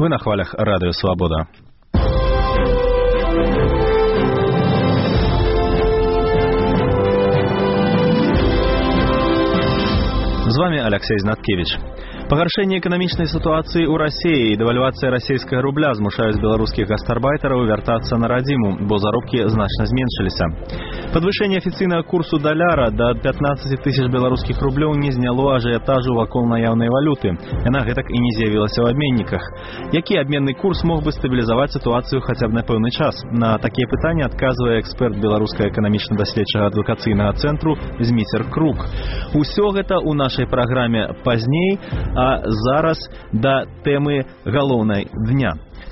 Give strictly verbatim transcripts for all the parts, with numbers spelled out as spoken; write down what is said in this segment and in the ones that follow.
Вы на хвалях Радио Свобода. З вами Алексей Знаткевич. Пагаршэнне эканамічнай сітуацыі ў Расіі і дэвальвацыя расійскага рубля змушаюць беларускіх гастарбайтараў вяртацца на радзіму, бо заробкі значна зменшыліся. Падвышэнне афіцыйнага курсу даляра да пятнаццаць тысяч беларускіх рублёў не зняло ажыятажу вакол наяўнай валюты. Яна гэтак і не з'явілася ў абменніках. Які абменны курс мог бы стабілізаваць сітуацыю хаця б на пэўны час? На такія пытанні адказвае эксперт беларускага эканамічна-даследчага адвакацыйнага цэнтру Зміцер Крук. Усё гэта ў нашай праграме пазней. А зараз да тэмы галоўнай дня.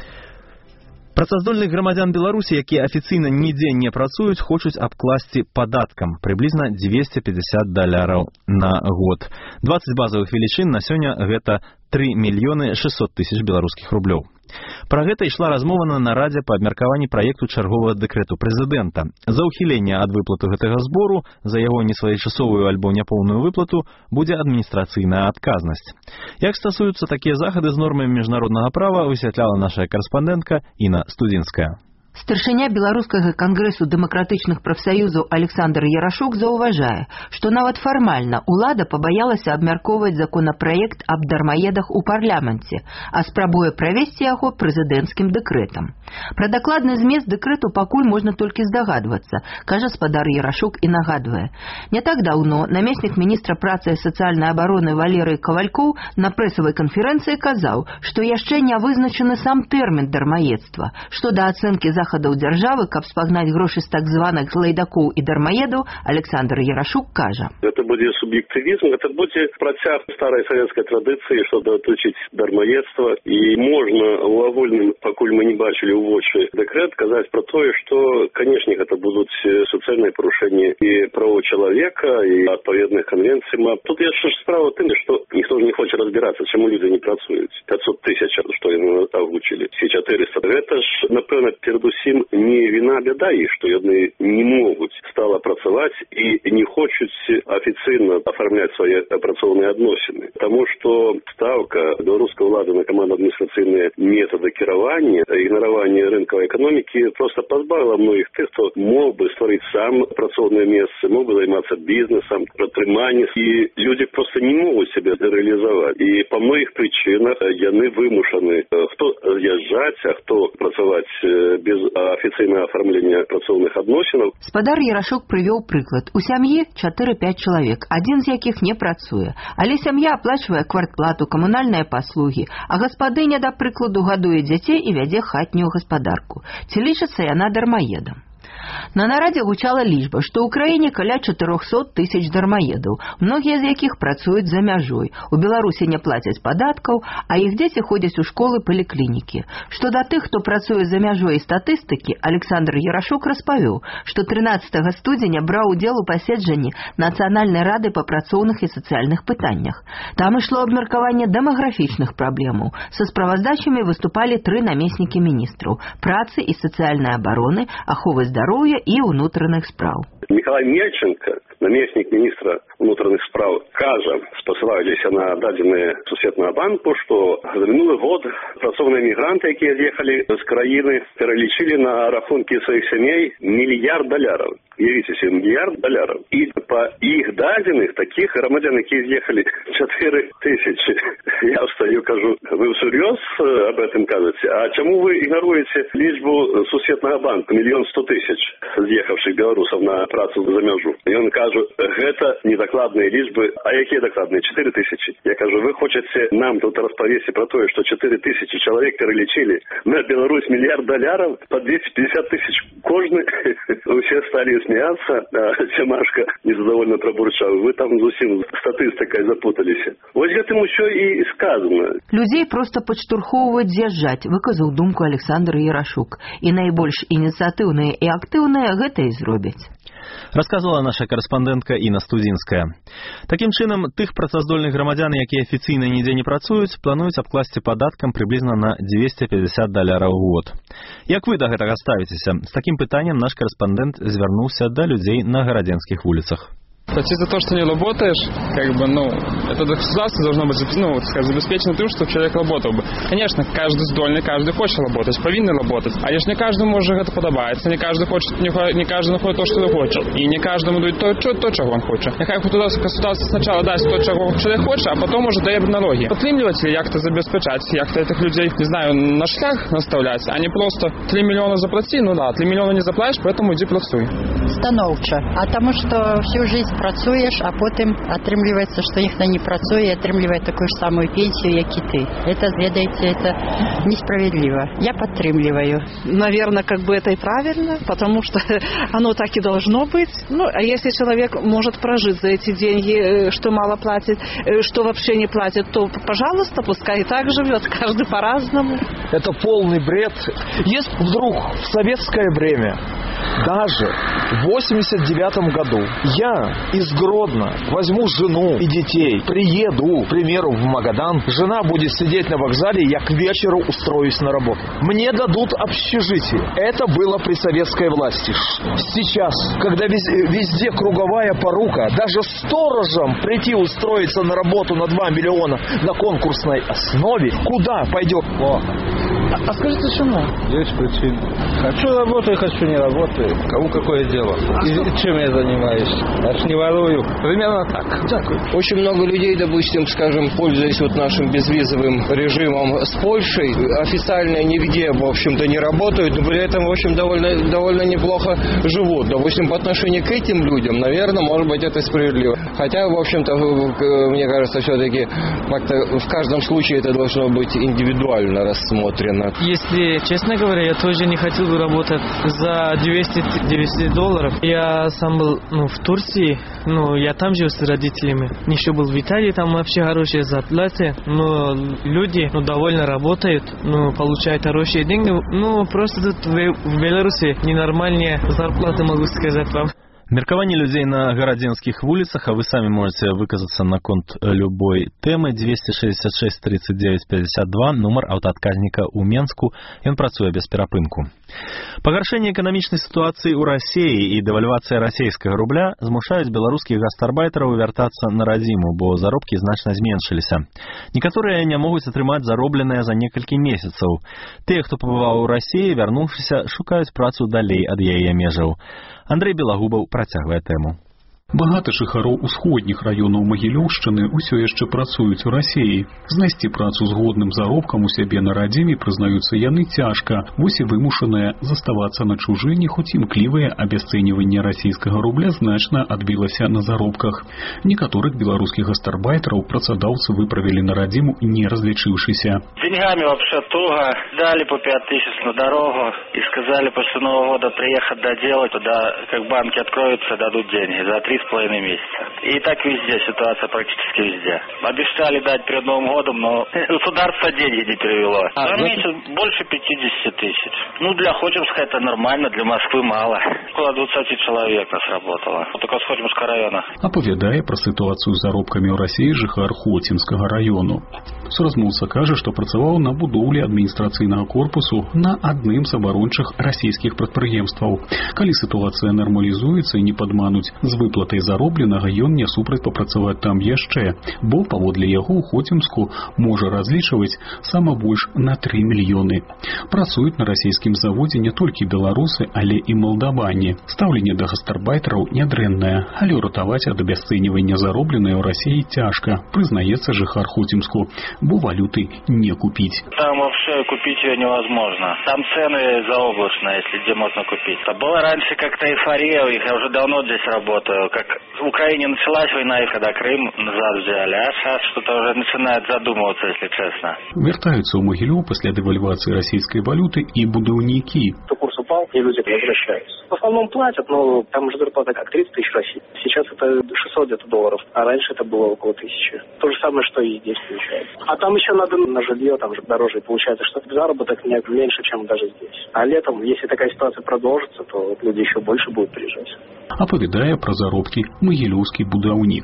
Працаздольных грамадзян Беларусі, якія афіцыйна нідзе не працуюць, хочуць абкласці падаткам прыблізна дзвесце пятьдесят даляраў на год. дваццаць базавых велічын на сёння гэта тры мільёны шэсцьсот тысяч беларускіх рублёў. Пра гэта ішла размова на нарадзе па абмеркаванні праекту чарговага дэкрэту прэзідэнта. За ўхіленне ад выплаты гэтага збору, за яго несвоечасовую альбо няпоўную выплату будзе адміністрацыйная адказнасць. Як стасуюцца такія захады з нормамі міжнароднага права, высвятляла наша карэспандэнтка Інна Студзінская. Старшыня беларускага кангрэсу дэмакратычных прафсаюзаў Александр Ярашук заўважае, што нават фармальна ўлада пабаялася абмяркоўваць законапраект аб дармаедах у парламенце, а спрабуе правесці яго прэзідэнцкім дэкрэтам. Пра дакладны змест дэкрэту пакуль можна толькі здагадвацца, кажа спадар Ярашук і нагадвае. Не так даўно намеснік міністра працы і сацыяльнай абароны Валерый Кавалькоў на прэсавай канферэнцыі казаў, што яшчэ не вызначаны сам тэрмін дармаедства, што да ацэнкі за захадаў дзяржавы, каб спагнаць грошы з так званых лайдакоў і дармаедаў, Александр Ярашук кажа. Гэта будзе суб'ектывізм, гэта будзе працяг старай савецкай традыцыі, што датычыць дармаедства, і можна ў агульным, пакуль мы не бачылі ў вочы дэкрэт, казаць пра тое, што, канешне, гэта будуць суцэльныя парушэнні і правоў чалавека, і адпаведных канвенцый. Тут яшчэ ж справа тым, што ніхто ж не хоча разбірацца, чаму людзі не працуюць. пятьсот тысяч, што яны агучылі, ці чатырыста. Гэта ж, напэўна, перадусім Усім не віна бяда іх, што яны не могуць стала працаваць і не хочуць афіцыйна афармляць свае працоўныя адносіны. Таму што ставка беларускай улады на камандна-адміністрацыйныя метады кіравання, ігнаравання рынкавай эканомікі проста пазбавіла многіх тых, хто мог бы стварыць сам працоўнае месцы, мог бы займацца бізнесам, прадпрыманнем, і людзі проста не могуць сябе рэалізаваць. І па многіх прычынах яны вымушаны хто з'язджаць, а хто працаваць без афіцыйнае афармлення працоўных адносінаў. Спадар Ярашук прывёў прыклад. У сям'і чатыры-пяць чалавек, адзін з якіх не працуе. Але сям'я аплачвае квартплату, камунальныя паслугі, а гаспадыня, да прыкладу, гадуе дзяцей і вядзе хатнюю гаспадарку. Ці лічыцца яна дармаедам? На нарадзе гучала лічба, што ў краіне каля чатырохсот тысяч дармаедаў, многія з якіх працуюць за мяжой. У Беларусі не плацяць падаткаў, а іх дзеці ходзяць у школы паліклінікі. Што да тых, хто працуе за мяжой і статыстыкі, Александр Ярашук распавёў, што трынаццатага студзеня браў удзел у паседжанні Нацыянальнай рады па працоўных і сацыяльных пытаннях. Там ішло абмеркаванне дэмаграфічных праблемаў. Са справаздачамі выступалі тры намеснікі міністраў працы і сацыяльнай абароны, аховы здароўя і ўнутраных спраў. Миколай Мельченко, намеснік міністра ўнутраных спраў, кажа, спасылаючыся на дадзеныя Сусветнага банку, што за мінулы год працоўныя мігранты, якія з'ехалі з краіны, пералічылі на рахункі сваіх сямей мільярд даляраў. Явіце себе, мільярд даляраў. І па іх дадзеных такіх грамадзян, якія з'ехалі чатыры тысячы. Я встаю, кажу, вы всерьез об этом кажете? А чаму вы ігнаруеце лічбу Сусветнага банку, мільён сто тысяч з'ехавшых беларусаў на працу за мяжу? І ён кажу, гэта недакладныя лічбы. А якія дакладныя? чатыры тысячы. Я кажу, вы хочаце нам тут распавесці пра тое, што чатыры тысячы чалавек пералічылі на Беларусь мільярд даляраў па двести пятьдесят тысяч кожны. Усе сталі смеяться, а Сямашка незадовольно пробурчаў. Вы там зусім статыстыкай запуталіся. Вось гэтым усё і сказано. Людзей проста падштурхоўваюць з'язджаць, выказаў думку Александр Ярашук. І найбольш ініцыятыўныя і актыўныя гэта і зробяць. Расказвала наша карэспандэнтка Інна Студзінская. Такім чынам, тых працаздольных грамадзян, якія афіцыйна нідзе не працуюць, плануюць абкласці падаткам прыблізна на двести пятьдесят даляраў у год. Як вы да гэтага ставіцеся? З такім пытаннем наш карэспандэнт звярнуўся да людзей на гарадзенскіх вуліцах. Платить за то, что не работаешь, как бы, ну, Это государство должно быть, ну, сказать, забеспечено тем, чтобы человек работал бы. Конечно, каждый здольный, каждый хочет работать, повинен работать. А лишь не каждому же это подобается, не каждый хочет, не, не каждый находит то, что хочет. И не каждому дают то, то, то чего он хочет. Нехай государство сначала дасть то, чего человек хочет, а потом уже дає налоги. Підтримувати, як це забезпечати, як це цих людей, не знаю, на шлях наставляти, а не просто три мільйони заплати, ну да, три мільйони не заплатиш, поэтому іди працюй. Становча. А тому, що всю жизнь працюєш, а потім отримлюється, що ніхто не працює, і отримлює таку ж саму пенсію, як і ти. Это, ведаете, это несправедливо. Я подтримливаю. Наверное, как бы это и правильно, потому что оно так и должно быть. Ну, а если человек может прожить за эти деньги, что мало платит, что вообще не платит, то, пожалуйста, пускай и так живет, каждый по-разному. Это полный бред. Если вдруг в советское время, даже в восемьдесят девятом году, я из Гродно возьму жену и детей, приеду, к примеру, в Магадан, жена будет сидеть на вокзале, я к вечеру устроюсь на работу. Мне дадут общежитие. Это было при советской власти. Сейчас, когда везде, везде круговая порука, даже сторожам прийти устроиться на работу на два миллиона на конкурсной основе, куда пойдет плохо? А, а скажите, почему? Есть причины. Хочу работаю, хочу не работаю. Кому какое дело? А и что? Чем я занимаюсь? Я ж не ворую. Примерно так. Дякую. Очень много людей, допустим, скажем, пользуясь вот нашим безвизовым режимом с Польшей, официально нигде, в общем-то, не работают, но при этом, в общем, довольно, довольно неплохо живут. Допустим, по отношению к этим людям, наверное, может быть, это справедливо. Хотя, в общем-то, мне кажется, все-таки как-то в каждом случае это должно быть индивидуально рассмотрено. Если честно говоря, я тоже не хотел бы работать за двести долларов. Я сам был ну, в Турции, ну, я там жил с родителями. Еще был в Италии, там вообще хорошие зарплаты, но люди ну, довольно работают, ну, получают хорошие деньги. Ну, просто тут в, в Беларуси ненормальные зарплаты, могу сказать вам. Меркаванне людзей на гарадзенскіх вуліцах, а вы самі можете выказацца наконт любой тэмы. Двести шестьдесят шесть тридцать девять пятьдесят два, нумар аўтаадказніка ў Менску, ён працуе без перапынку. Пагаршэнне эканамічнай сітуацыі ў Расіі і дэвальвацыя расійскага рубля змушаюць беларускіх гастарбайтараў вяртацца на радзіму, бо заробкі значна зменшыліся. Некаторыя не могуць атрымаць заробленыя за некалькі месяцаў. Тыя, хто пабываў у Расіі, вярнуўшыся, шукаюць працу далей ад яе межаў. Андрей Белагубаў працягвае тэму. Багата жыхароў усходніх раёнаў Магілёўшчыны ўсё яшчэ працуюць у Расіі. Знайсці працу з годным заробкам у сябе на радзіме, прызнаюцца яны, цяжка. Вось і вымушаныя заставацца на чужыне, хоць імклівае абясцэньванне расійскага рубля значна адбілася на заробках. Некаторых беларускіх гастарбайтараў працадаўцы выправілі на радзіму, не разлічыўшыся. Деньгами вообще туго. Дали по пять тысяч на дорогу и сказали после Нового года приехать доделать. Туда, как банки откроются, дадут деньги за три с половиной месяца. И так везде, ситуация практически везде. Обещали дать перед Новым годом, но государство деньги не перевело. А, За месяц ну... больше пятьдесят тысяч. Ну, для Хотимска это нормально, для Москвы мало. Около двадцать человек нас работало. Только с Хотимского района. Апавядае пра сітуацыю з заробкамі ў Расіі жыхар Хотимскага району. Суразмоўца кажа, што працаваў на будоўлі адміністрацыйнага корпусу на адным з абарончых расійскіх прадпрыемстваў. Калі сітуацыя нармалізуецца і не падмануць з выплатай заробленага, ён не супраць папрацаваць там яшчэ, бо паводле яго ў Хотимску можа разлічваць сама больш на тры мільёны. Працуюць на расійскім заводзе не толькі беларусы, але і малдаване. Стаўленне да гастарбайтараў нядрэннае, але ратаваць ад абясцэньвання заробленае ў Расіі цяжка, прызнаецца жыхар Хотимску, бо валюты не купіць. Там вообще купить ее невозможно. Там цены заоблачные, если где можно купить. А было раньше как-то эйфория, я уже давно здесь работаю. Как в Украине началась война, и когда Крым назад взяли, а сейчас что-то уже начинает задумываться, если честно. Вертаются в Могилев после девальвации российской валюты и будовники. Курс упал, и люди возвращаются. В основном платят, но там уже зарплата как тридцать тысяч России. Сейчас это шестьсот где-то долларов, а раньше это было около тысячи. То же самое, что и здесь получается. А там еще надо на жилье, там же дороже. Получается, что заработок не меньше, чем даже здесь. А летом, если такая ситуация продолжится, то люди еще больше будут приезжать. Апавядае пра заробкі магілёўскі будаўнік.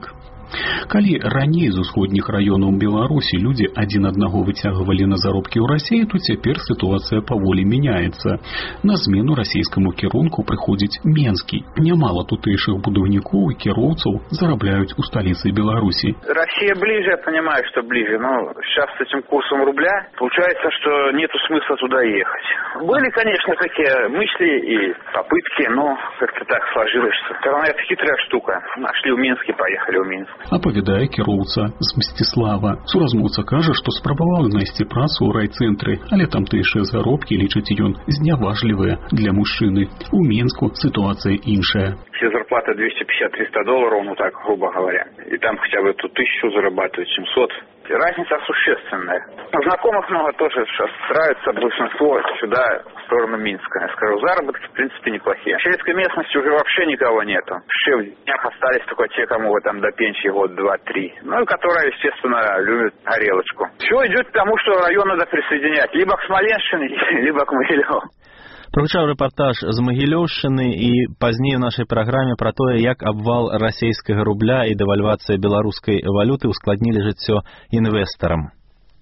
Калі раней з усходніх раёнаў Беларусі людзі адзін аднаго выцягвалі на заробкі ў Расіі, то цяпер сітуацыя паволі мяняецца. На змену расійскаму кірунку прыходзіць Менскі. Нямала тутэйшых будаўнікоў и кіроўцаў зарабляют у столице Беларуси. Россия ближе, я понимаю, что ближе, но сейчас с этим курсом рубля получается, что нету смысла туда ехать. Были, конечно, такие мысли и попытки, но как-то так сложилось, что все равно это хитрая штука. Нашли в Минске, поехали в Минск. Апавядае кіроўца з Мсціслава. Суразмоўца кажа, што спрабаваў знайсці працу ў райцэнтры, але тамтэйшыя заробкі, лічыць ён, зняважлівыя для мужчыны. У Мінску ситуация иншая. Все зарплаты двести пятьдесят - триста долларов, ну так, грубо говоря. И там хотя бы тут тысячу зарабатывают, семьсот. Разница существенная. Знакомых много тоже сейчас стараются большинство сюда, в сторону Минска. Я скажу, заработки в принципе неплохие. В сельской местности уже вообще никого нету. Все в днях остались только те, кому вы там до пенсии год, два, три. Ну и которые, естественно, любят горелочку. Все идет к тому, что район надо присоединять. Либо к Смоленщине, либо к Могилеву. Прагучаў рэпартаж з Магілёўшчыны і пазней у нашай праграме пра тое, як абвал расійскага рубля і дэвальвацыя беларускай валюты ускладнілі жыццё інвестарам.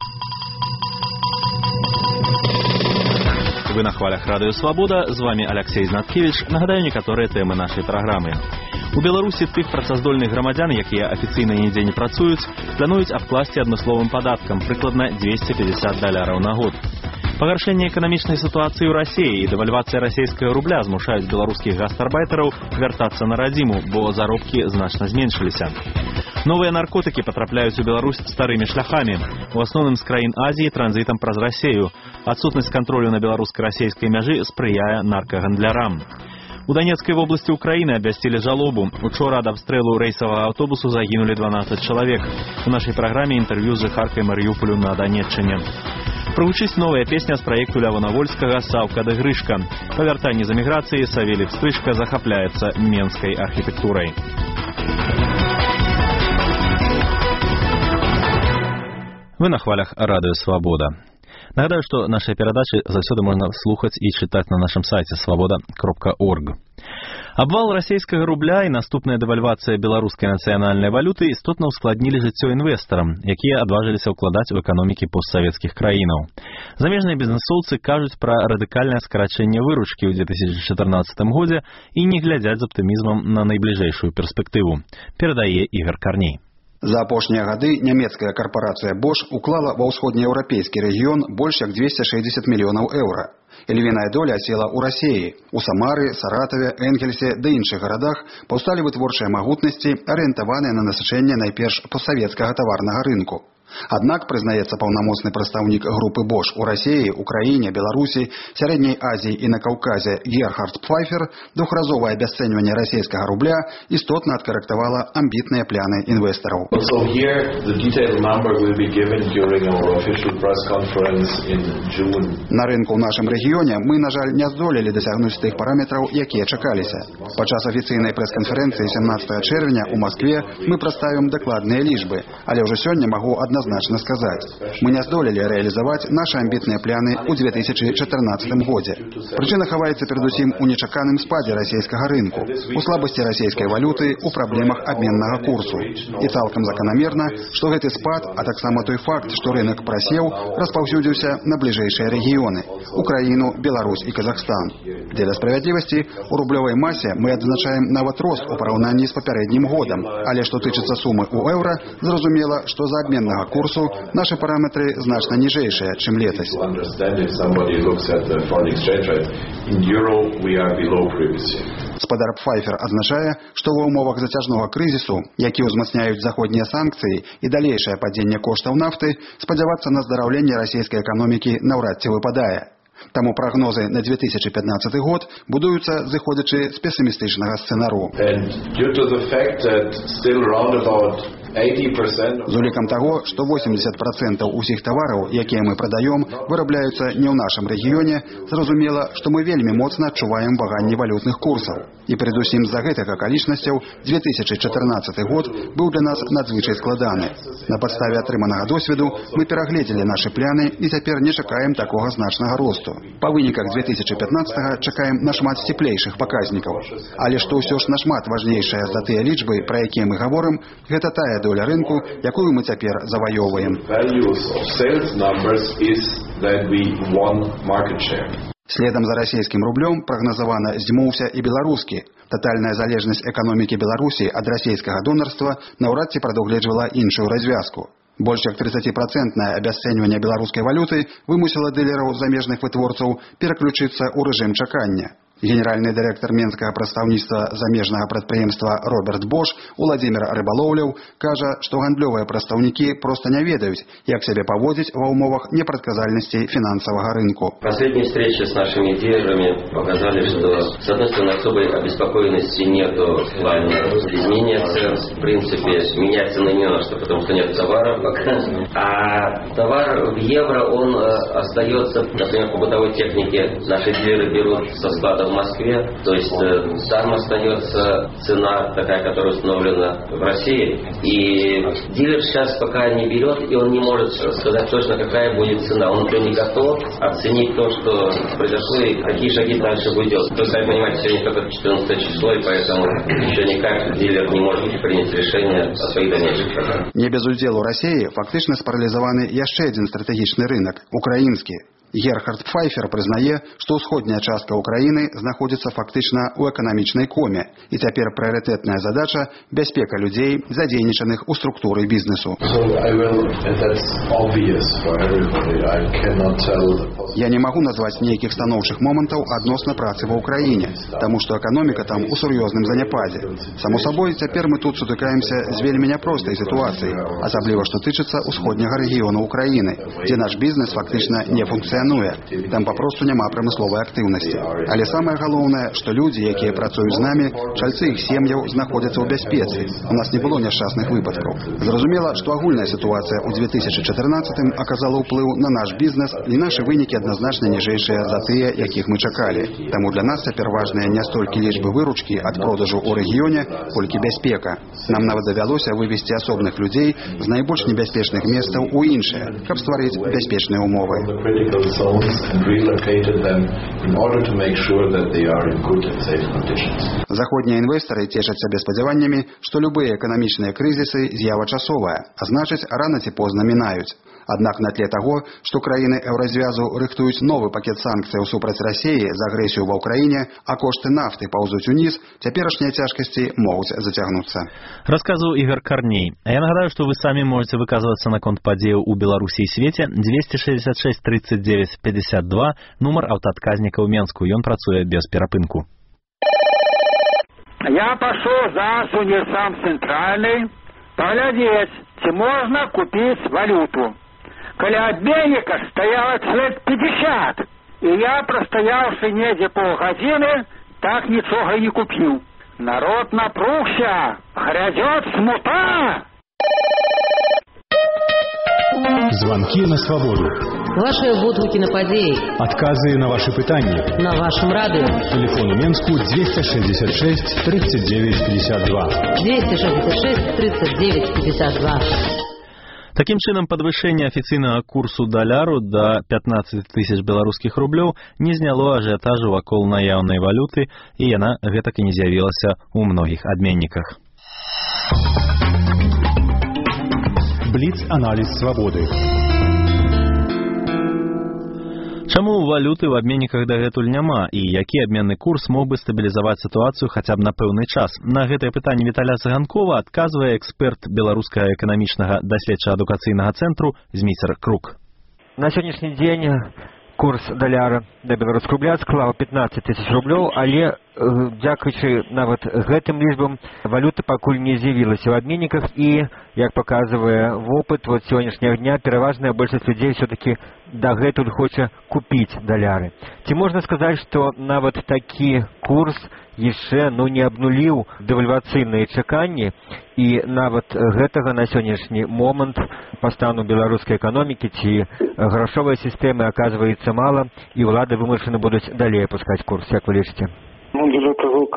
Вы на хвалях Радыё Свабода, з вами Алексей Знаткевич. Нагадаю некаторыя тэмы нашай праграмы. У Беларусі тых працаздольных грамадзян, якія афіцыйна нідзе не працуюць, плануюць абкласці адмысловым падаткам прыкладна двести пятьдесят даляраў на год. Пагаршэнне эканамічнай сітуацыі ў Расіі і дэвальвацыя расійскага рубля змушаюць беларускіх гастарбайтараў вяртацца на радзіму, бо заробкі значна зменшыліся. Новыя наркотыкі патрапляюць у Беларусь старымі шляхамі, у асноўным з краін Азіі транзітам праз Расею. Адсутнасць кантролю на беларуска-расейскай мяжы спрыяе наркагандлярам. У Донецкай вобласці Украіны абвясцілі жалобу. Учора ад абстрэлу рэйсавага аўтобусу загінулі дванаццаць чалавек. У нашай праграме інтэрв'ю з жыхаркай Марыюполю на Донеччыне. Прагучыць новая песня з праекту Лявона Вольскага «Саўка да Грышка». Па вяртанні з эміграцыі Савелій Пстрычка захапляецца менскай архітэктурай. Вы на хвалях Радыё Свабода. Нагадаю, што нашыя перадачы заўсёды можна слухаць і чытаць на нашым сайце свабода кропка орг. Абвал расійскага рубля і наступная дэвальвацыя беларускай нацыянальнай валюты істотна ўскладнілі жыццё інвестарам, якія адважыліся ўкладаць у эканомікі постсавецкіх краінаў. Замежныя бізнесоўцы кажуць пра радыкальнае скарачэнне выручкі ў две тысячи чатырнаццатым годзе і не глядзяць з аптымізмам на найбліжэйшую перспектыву, перадае Ігор Карней. За апошнія гады нямецкая карпорацыя Bosch уклала ва ўсходнееўрапейскі рэгіён больш як двести шестьдесят мільёнаў еўра. Львіная доля села ў Расіі. У Самары, Саратаве, Энгельсе ды іншых гарадах паўсталі вытворчыя магутнасці, арыентаваныя на насычэнне найперш постсавецкага таварнага рынку. Аднак, прызнаецца паўнамоцны прадстаўнік групы Bosch у Расіі, Украіне, Беларусі, Сярэдняй Азіі і на Каўказе Герхард Пфайфер, двухразовае абясцэньванне расійскага рубля істотна адкарэктавала амбітныя пляны інвестараў. На рынку ў нашым рэгіёне мы, на жаль, не здолелі дасягнуць тых параметраў, якія чакаліся. Падчас афіцыйнай прэс-канферэнцыі сямнаццатага чэрвеня ў Маскве мы прадставім дакладныя лічбы, але ўжо сёння магу однозначно сказаць. Мы не здолелі рэалізаваць нашы амбітныя пляны ў две тысячи чатырнаццатым годзе. Прычына хаваецца перадусім у нечаканым спадзе расійскага рынку, у слабасці расійскай валюты, у праблемах абменнага курсу. І цалкам заканамерна, што гэты спад, а таксама той факт, што рынок прасеў, распаўсюдзіўся на бліжэйшыя рэгіёны – Украіну, Беларусь і Казахстан. Дзеля справядлівасці, у рублёвай масе мы адзначаем нават рост у параўнанні з папярэднім годам, але што тычыцца сумы ў еўра, зразумела, што за абменнага курсу наши параметры значна ніжэйшыя, чым летась. Спадар Пфайфер адзначае, што ва ўмовах зацяжнога крызісу, які ўзмацняюць заходнія санкцыі і далейшае падзенне коштаў нафты, спадзявацца на здараўленне расійскай эканомікі наўрад ці выпадае. Таму прагнозы на две тысячи пятнадцатый год будуюцца зыходзячы з песімістычнага сцэнару. З улікам таго, што восемьдесят процентов усіх тавараў, якія мы прадаём, вырабляюцца не ў нашым рэгіёне, зразумела, што мы вельмі моцна адчуваем ваганні валютных курсаў. І перадусім з-за гэтых акалічнасцяў две тысячи чатырнаццаты год быў для нас надзвычай складаны. На падставе атрыманага досведу мы перагледзелі нашы пляны і цяпер не чакаем такога значнага росту. Па выніках две тысячи пятнадцатага чакаем нашмат сціплейшых паказнікаў. Але што ўсё ж нашмат важнейшае за тыя лічбы, пра якія мы гаворым, гэта тая тая доля рынку, якую мы цяпер заваёўваем. Следам за расійскім рублём прагназавана зdzьмуўся і беларускі. Тотальная залежнасць эканомікі Беларусі ад расійскага донарства наўрад ці прадугледжвала іншую развязку. Больш як тридцатипроцентное абясцэньванне беларускай валюты вымусіла дылераў замежных вытворцаў пераключыцца ў рэжым чакання. Генеральный директор Менского прадстаўніцтва замежнага прадпрыемства Роберт Бош Владимир Рыбалоўляў кажа, што гандлёвыя прадстаўнікі просто не ведаюць, як себя поводить в умовах непредказальности финансового рынку. Последние встречи с нашими дилерами показали, что с одной стороны особой обеспокоенности нет в плане изменения цен. В принципе, менять цены не на что, потому что нет товара пока. А товар в евро, он остается, например, по бытовой технике наши дилеры берут со склада в Москве, то есть э, там остается цена такая, которая установлена в России, и дилер сейчас пока не берет, и он не может сказать точно, какая будет цена. Он уже не готов оценить то, что произошло, и какие шаги дальше будет делать. То есть, сами понимаете, сегодня только четырнадцатое число, и поэтому еще никак дилер не может принять решение о своих дальнейших шагах. Не без удзелу России фактично спаралізаваны яшчэ один стратегічны рынок – украинский. Герхард Пфайфер прызнае, што ўсходняя частка Украіны знаходзіцца фактычна ў эканамічнай коме, і цяпер прыярытэтная задача – бяспека людзей, задзейнічаных у структуры бізнесу. Я не магу назваць нейкіх станоўчых момантаў адносна працы ва ўкраіне, таму што эканоміка там у сур'ёзным заняпадзе. Само сабой, цяпер мы тут сутыкаемся з вельмі няпростай сітуацыяй, асабліва што тычыцца ўсходняга рэгіёну Украіны, дзе наш бізнес фактычна не функцыянуе. Там попросту няма прамысловай актыўнасці. Але самае галоўнае, што людзі, якія працуюць з намі, чальцы іх сем'яў знаходзяцца ў бяспецы. У нас не было няшчасных выпадкаў. Зразумела, што агульная сітуацыя ў две тысячи чатырнаццатым аказала ўплыў на наш бізнес, і нашы вынікі адназначна ніжэйшыя за тыя, якіх мы чакалі. Таму для нас цяпер важная не столькі лічбы выручкі ад продажу ў рэгіёне, колькі бяспека. Нам нават давялося вывесці асобных людзей з найбольш небяспечных месцаў у іншыя, каб стварыць бяспечныя умовы. Zones and relocated them in order to make sure that they are in good and safe conditions. Заходнія інвестары цешаць сабе спадзяваннямі, што любыя эканамічныя крызісы з'ява часовая, а значыць, рана ці позна мінаюць. Аднак на тле таго, што краіны еўразвязу рыхтуюць новы пакет санкцыяў супраць Расіі за агрэсію ва ўкраіне, а кошты нафты паўзуць уніз, цяперашнія цяжкасці могуць зацягнуцца. Рассказывал Игорь Корней. А я нагадаю, что вы сами можете выказываться на конт падзеяў у Беларусі і свеце двести шестьдесят шесть тридцать девять пятьдесят два, нумар аўтаадказніка ў Менску. Ён працуе без перапынку. Я пошел за универсам центральный поглядеть, ці можна купить валюту. Каля обменника стояло человек пятьдесят, и я, простоявши недзе полгодины, так ничего и не купил. Народ напружся, грядет смута. Звонки на свободу. Ваши водгуки на падеи. Отказы на ваши пытания. На вашем радио. Телефон у Менску двести шестьдесят шесть тридцать девять пятьдесят два. двести шестьдесят шесть тридцать девять пятьдесят два. Таким чынам, падвышэнне афіцыйнага курсу даляру да пятнадцати тысяч беларускіх рублёў не зняло ажыятажу вакол наяўнай валюты, і яна гэтак і не з'явілася ў многіх абменніках. Бліц-аналіз свабоды. Чаму валюты в абменніках дагэтуль няма, і які абменны курс мог бы стабілізаваць сітуацыю хаця б на пэўны час? На гэтае пытанне Віталя Цыганкова адказвае эксперт беларускага эканамічнага даследча-адукацыйнага цэнтру Зміцер Крук. На сённяшні дзень курс даляра да беларускага рубля склаў пятнадцать тысяч рублёў, але дзякуючы нават гэтым лічбам валюта пакуль не з'явілася ў абменніках, і, як паказвае вопыт вот сённяшняга дня, пераважная большасць людзей все-таки дагэтуль хоча купіць даляры. Ці можна сказаць, што нават такі курс яшчэ ну не абнуліў дэвальвацыйныя чаканні, і нават гэтага на сённяшні момант па стану беларускай эканомікі ці грашовай сістэмы аказваецца мала, і ўлады вымушаны будуць далей апускаць курс, як вы лічыце? Ну, для того, как показать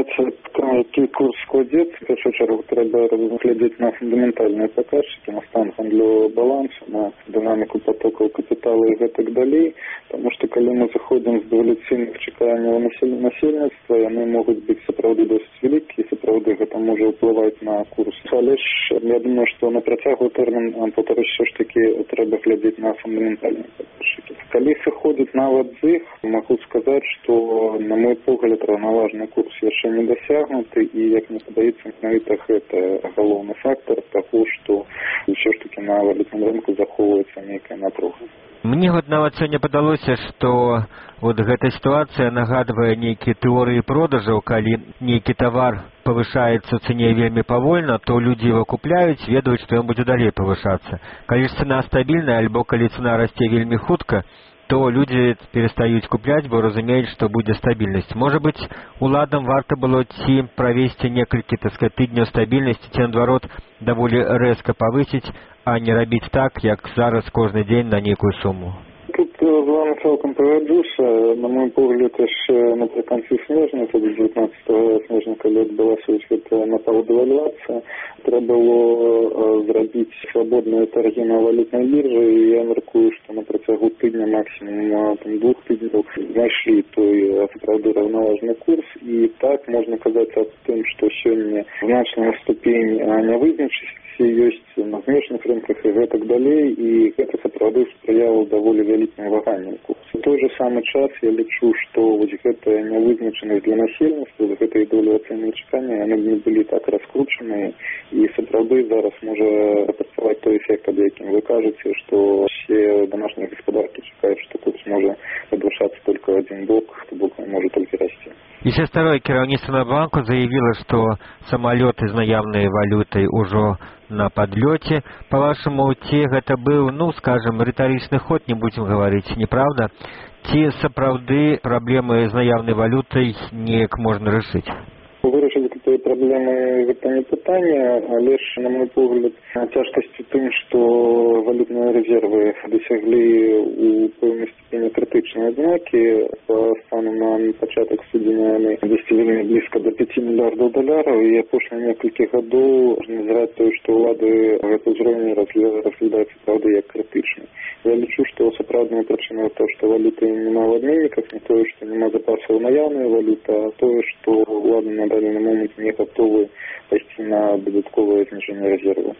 падаецца, які курс складзецца, в першую чаргу трэба разглядзець на фундаментальныя паказчыкі, на стан гандлёвага балансу, на дынаміку потокаў капіталу і гэтак далей, таму што калі мы заходзім з эвалюцыйных чаканняў насельніцтва, яны могуць быць сапраўды досыць вялікія, сапраўды гэта можа ўплываць на курс. Але ж я думаю, што на працягу тэрмін, паўтарусь, ўсё ж такі трэба глядзець на фундаментальныя паказчыкі. Калі сыходзіць нават з іх, магу сказаць, што, на мой погляд, раўнаважны курс яшчэ не дасягнуты, і, як мне падаецца, менавіта гэта галоўны фактор таго, што ўсё ж такі на валютным рынку захоўваецца нейкая напруга. Мне вот нават сёння падалося, што вот гэта сітуацыя нагадвае нейкія тэорыі продажаў, калі нейкі тавар павышаецца ў цане вельмі павольна, то людзі его купляюць, ведаюць, што ён будзе далей павышацца. Калі ж цана стабільная, альбо калі цана расце вельмі хутка, то людзі перастаюць купляць, бо разумеюць, што будзе стабільнасць. Можа быць, уладам варта было ці правесці некалькі, так сказать, тыдняў стабільнасці, ці наадварот даволі рэзка павысіць, а не рабіць так, як зараз кожны дзень на нейкую суму. Тут з вами цілком погоджуся. На мой погляд, ще наприкінці снежня, тоді дев'ятнадцятого снежня, коли відбулася напала девальвація, треба було зробити свободні торги на валютній біржі, і я міркую, що на протягу тижня, максимум там, двох тижнів, знайшли той справді рівноважний курс, і так можна казати о тим, що сьогодні значна ступінь невизначеності есть на внешних рынках и так далее, и это сапраўды спрыяло даволі вялікім ваганням курсу. В той же самый час я лічу, што вот гэта нявызначанасць для насельніцтва, вот гэтыя долі ацэнныя чакання, яны не былі так раскручаныя, і сапраўды зараз можа працаваць той эфект, ад якім вы кажаце, што все домашние гаспадаркі чакаюць, што курс можа падвышацца только один бок, то бок можа толькі расці. Еще старое кіраўніцтва на банку заявило, что самолеты з наявнай валютай ужо на подлете. По-вашему, те гэта был, ну, скажем, ритаричный ход, не будем говорить, неправда? Те сапраўды проблемы з наявнай валютай неяк можна решить? Вырашыць гэтыя праблемы гэта не пытанне, але ж, на мой погляд, цяжкасць у тым, што валютныя рэзервы дасяглі у пэўнай степені крытычнай адзнакі. Па стану на пачатак студзеня яны дзесьці вельмі блізка да пяці мільярдаў даляраў, і апошнія некалькі гадоў можна назіраць тое, што ўлады гэты ўзровень разглядаюць сапраўды як крытычны. Я лічу, што сапраўдная прычына то, што валюты няма ў абменніках, не тое, што няма запасаў наяўнай валюты, а тое, што ўлады на дадзены момент не готовы пайсці на дадатковае зніжэнне рэзерву.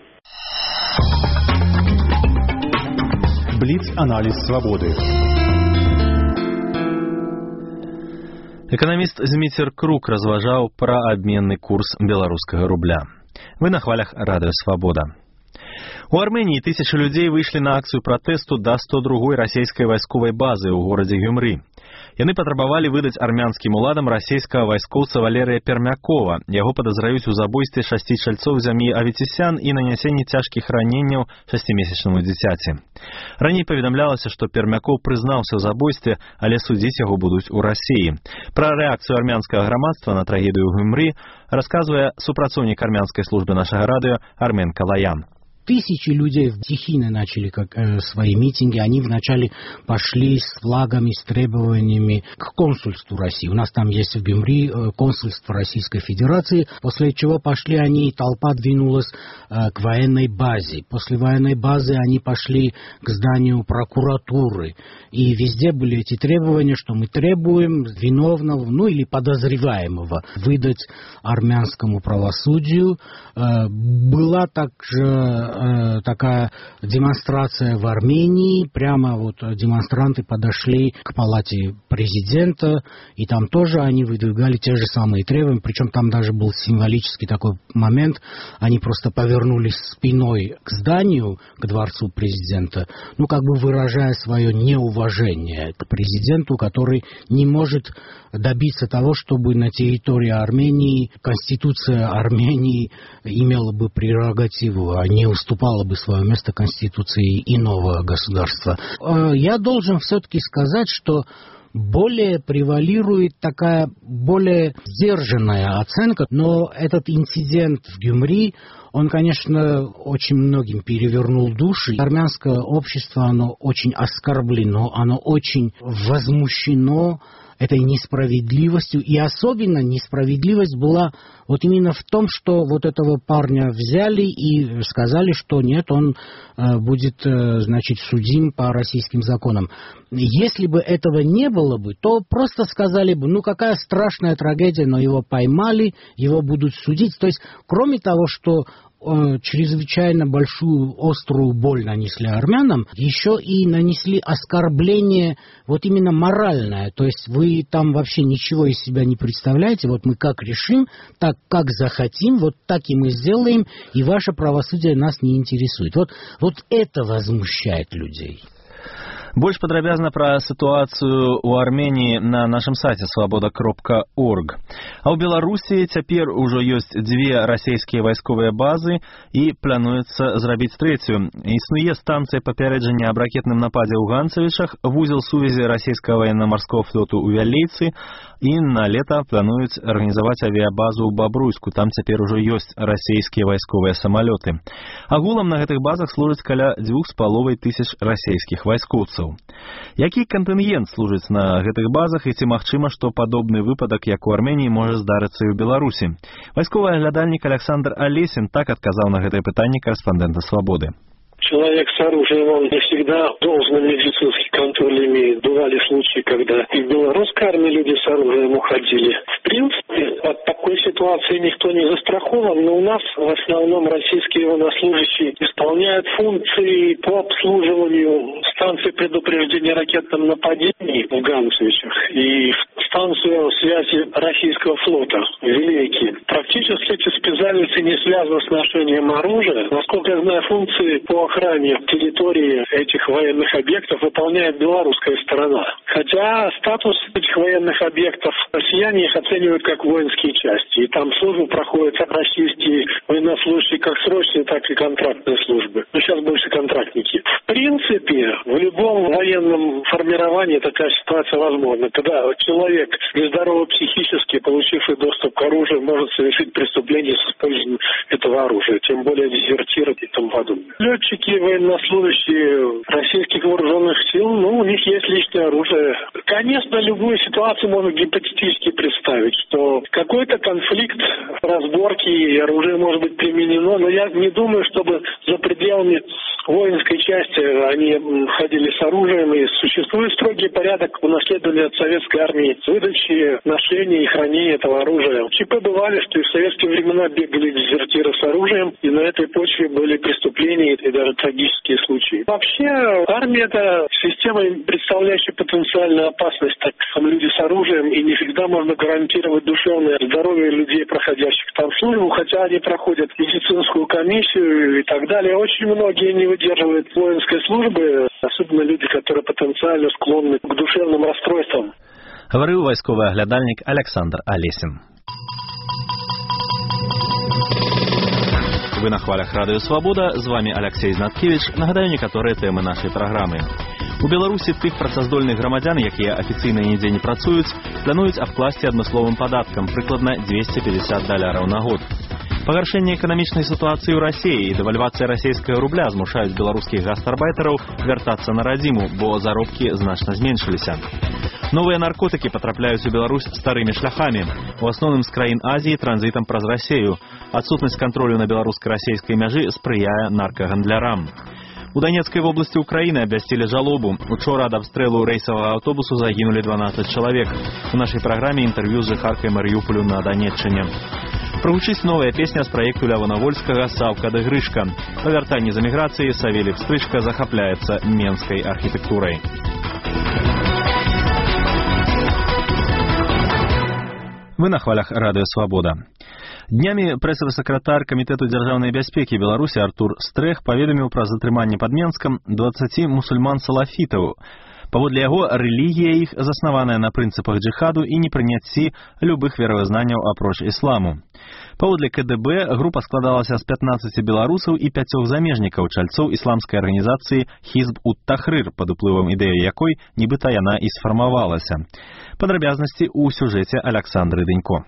Бліц-аналіз свабоды. Эканаміст Зміцер Крук разважаў пра абменны курс беларускага рубля. Вы на хвалях радыё «Свабода». У Армении тысячи людей вышли на акцию протесту до сто другой расійскай вайсковай базы ў горадзе Гюмры. Яны патрабавалі выдаць армянскім уладам расійскага вайскоўца Валерыя Пермякова. Яго падазраюць у забойстве шасці чальцоў зямлі Аветисян і нанясенні цяжкіх раненняў шасцімесячнаму дзіцяці. Раней паведамлялася, што Пермяков прызнаўся ў забойстве, але судзіць яго будуць у Расіі. Пра рэакцыю армянскага грамадства на трагедыю Гюмры расказвае супрацоўнік армянскай службы нашага радыё Армен Калаян. Тысячи людей стихийно начали как, э, свои митинги. Они вначале пошли с флагами, с требованиями к консульству России. У нас там есть в Гюмри э, консульство Российской Федерации. После чего пошли они, и толпа двинулась э, к военной базе. После военной базы они пошли к зданию прокуратуры. И везде были эти требования, что мы требуем виновного, ну или подозреваемого выдать армянскому правосудию. Э, была также такая демонстрация в Армении. Прямо вот демонстранты подошли к палате президента, и там тоже они выдвигали те же самые требования, причем там даже был символический такой момент. Они просто повернулись спиной к зданию, к дворцу президента, ну как бы выражая свое неуважение к президенту, который не может добиться того, чтобы на территории Армении Конституция Армении имела бы прерогативу, а не уступала бы свое место Конституции иного государства. Я должен все-таки сказать, что более превалирует такая более сдержанная оценка, но этот инцидент в Гюмри, он, конечно, очень многим перевернул души. Армянское общество, оно очень оскорблено, оно очень возмущено этой несправедливостью. И особенно несправедливость была вот именно в том, что вот этого парня взяли и сказали, что нет, он э, будет, э, значит, судим по российским законам. Если бы этого не было бы, то просто сказали бы, ну какая страшная трагедия, но его поймали, его будут судить. То есть, кроме того, что чрезвычайно большую острую боль нанесли армянам, еще и нанесли оскорбление вот именно моральное. То есть вы там вообще ничего из себя не представляете. Вот мы как решим, так как захотим, вот так и мы сделаем, и ваше правосудие нас не интересует. Вот, вот это возмущает людей. Больш падрабязна пра сітуацыю ў Арменіі на нашым сайце свабода кропка орг. А ў Беларусі цяпер ужо ёсць дзве расійскія вайсковыя базы і плануецца зрабіць трэцюю. Існуе станцыя папярэджання аб ракетным нападзе ў Ганцавічах, вузел сувязі расійскага ваенна-марскога флоту ў Вялейцы, і на лета плануюць арганізаваць авіябазу ў Бабруйску. Там цяпер ужо ёсць расійскія вайсковыя самалёты. Агулам на гэтых базах служыць каля дзвюх з паловай тысяч расійскіх вайскоўцаў. Які кантынгент служыць на гэтых базах і ці магчыма, што падобны выпадак, як у Арменіі, можа здарыцца і ў Беларусі? Вайсковы аглядальнік Александр Алесин так адказаў на гэтае пытанне корэспондента «Свободы». Человек с оружием, он не всегда должный медицинский контроль имеет. Бывали случаи, когда и в белорусской армии люди с оружием уходили. В принципе, от такой ситуации никто не застрахован, но у нас в основном российские военнослужащие исполняют функции по обслуживанию станции предупреждения ракетном нападении в Ганцевичах и станцию связи российского флота в Вилейке. Практически эти специальности не связаны с ношением оружия. Насколько я знаю, функции по охране территории этих военных объектов выполняет белорусская сторона. Хотя статус этих военных объектов россияне их оценивают как воинские части. И там службу проходят российские военнослужащие как срочные, так и контрактные службы. Но сейчас больше контрактники. В принципе, в любом военном формировании такая ситуация возможна. Когда человек нездоровый психически, получивший доступ к оружию, может совершить преступление с использованием этого оружия. Тем более дезертировать и тому подобное. Летчики, военнослужащие российских вооруженных сил, ну, у них есть личное оружие. Конечно, любую ситуацию можно гипотетически представить, что какой-то конфликт, разборки, и оружие может быть применено, но я не думаю, чтобы за пределами воинской части они ходили с оружием, и существует строгий порядок унаследования от советской армии выдачи, ношения и хранения этого оружия. ЧП бывали, что и в советские времена бегали дезертиры с оружием, и на этой почве были преступления и даже трагические случаи. Вообще, армия — это система, представляющая потенциальную опасность, так как люди с оружием, и не всегда можно гарантировать душевное здоровье людей, проходящих там службу, хотя они проходят медицинскую комиссию и так далее. Очень многие не выдерживают воинской службы, особенно люди, которые потенциально склонны к душевным расстройствам. Говорил войсковый оглядальник Александр Алесин. Вы на хвалях Радыё Свабода, з вами Алексей Знаткевич. Нагадаю некаторыя тэмы нашай праграмы. У Беларусі тых працаздольных грамадзян, якія афіцыйна нідзе не працуюць, плануюць абкласці адмысловым падаткам прыкладна дзвесце пятьдесят даляраў на год. Пагаршэнне эканамічнай сітуацыі ў Расіі і дэвальвацыя расійскага рубля змушаюць беларускіх гастарбайтараў вяртацца на радзіму, бо заробкі значна зменшыліся. Новыя наркотыкі патрапляюць у Беларусь старымі шляхамі, у асноўным з краін Азіі транзітам праз Расею. Адсутнасць кантролю на беларуска-расейскай мяжы спрыяе наркагандлярам. У Донецкай вобласці Украіны абвясцілі жалобу. Учора ад абстрэлу рэйсавага аўтобусу загінулі дванаццаць чалавек. У нашай праграме інтэрв'ю з жыхаркай Марыюполю на Донеччыне. Прагучыць новая песня з праекту Лявона Вольскага «Саўка ды Грышка». Па вяртанні з эміграцыі Савелій Пстрычка захапляецца менскай архітэктурай. Вы на хвалях Радыё Свабода. Днямі прэсавы сакратар Камітэту дзяржаўнай бяспекі Беларусі Артур Стрэх паведаміў пра затрыманне пад Менскам дваццаці мусульман-салафітаў. Паводле яго, рэлігія іх заснаваная на прынцыпах джихаду і непрыняцці любых веравызнанняў апроч ісламу. Паводле ка дэ бэ група складалася з пятнаццаці беларусаў і пяцёх замежнікаў, чальцоў ісламскай арганізацыі Хізб-ут-Тахрыр, пад уплывам ідэі якой нібыта яна і сфармавалася. Падрабязнасці ў сюжэце Аляксандры Дынько.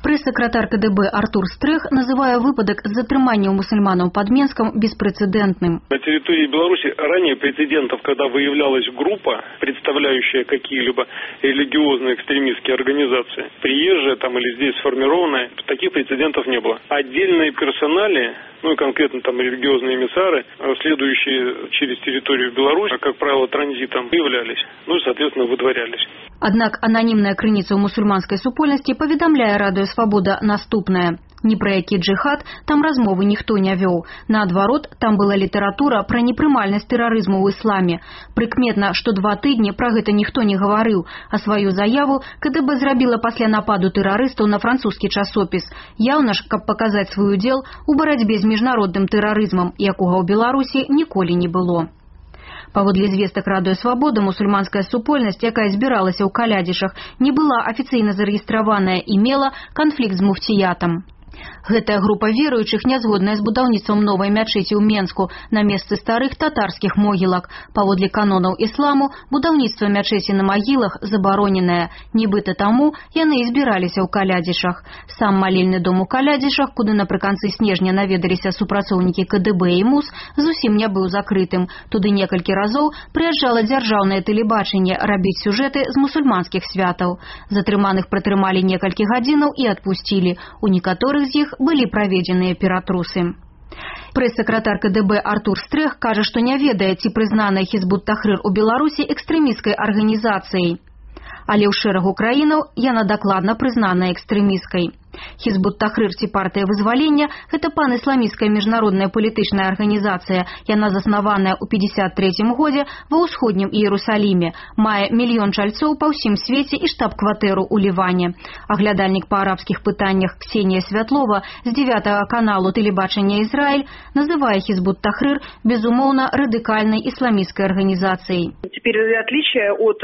Прэс-сакратар КДБ Артур Стрэх называе выпадак з затрыманнем мусульманаў под Менском беспрецедентным. На территории Беларуси ранее прецедентов, когда выявлялась группа, представляющая какие-либо религиозные экстремистские организации, приезжая там или здесь сформированная, таких прецедентов не было. Отдельные персонали, ну и конкретно там религиозные эмиссары, следующие через территорию Беларуси, как правило, транзитом, появлялись, ну и, соответственно, выдворялись. Аднак ананімная крыніца ў мусульманскай супольнасці паведамляе Радыё Свабода наступнае. Ні пра які джихад там размовы ніхто не вёў. Наадварот, там была літаратура пра непрымальнасць тэрарызму ў ісламе. Прыкметна, што два тыдні пра гэта ніхто не гаварыў, а сваю заяву КДБ зрабіла пасля нападу тэрарыстаў на французскі часопіс. Яўна ж, каб паказаць свой удзел у барацьбе з міжнародным тэрарызмам, якога ў Беларусі ніколі не было. Паводле звестак Радыё Свабода, мусульманская супольнасць, якая збіралася ў Калядзішах, не была афіцыйна зарэгістраваная і мела канфлікт з муфціятам. Гэтая група веруючых нязгодная з будаўніцтвам новай мячэці ў Менску на месцы старых татарскіх могілак. Паводле канонаў ісламу, будаўніцтва мячэці на магілах забароненае. Нібыта таму яны і збіраліся ў Калядзішах. Сам малільны дом у Калядзішах, куды напрыканцы снежня наведаліся супрацоўнікі КДБ і МУС, зусім не быў закрытым. Туды некалькі разоў прыязджала дзяржаўнае тэлебачанне рабіць сюжэты з мусульманскіх святаў. Затрыманых пратрымалі некалькі гадзінаў і адпусцілі. У некаторых з іх былі праведзеныя ператрусы. Прэс-сакратар КДБ Артур Стрэх кажа, што не ведае, ці прызнаная Хізбут-Тахрыр у Беларусі экстрэмісцкай арганізацыяй. Але ў шэрагу краінаў яна дакладна прызнаная экстрэмісткай. Хізбут-Тахрыр ці партыя вызвалення – гэта пан-ісламісцкая міжнародная палітычная арганізацыя. Яна заснаваная ў пятьдесят третьем годзе ва ўсходнім Іерусаліме. Мае мільён чальцоў па ўсім свеце і штаб-кватэру ў Ліване. Аглядальнік па арабскіх пытаннях Ксенія Святлова з девятого каналу тэлебачання Ізраиль называе Хізбут-Тахрыр безумоўна радыкальнай исламистской организацией. Теперь отличие от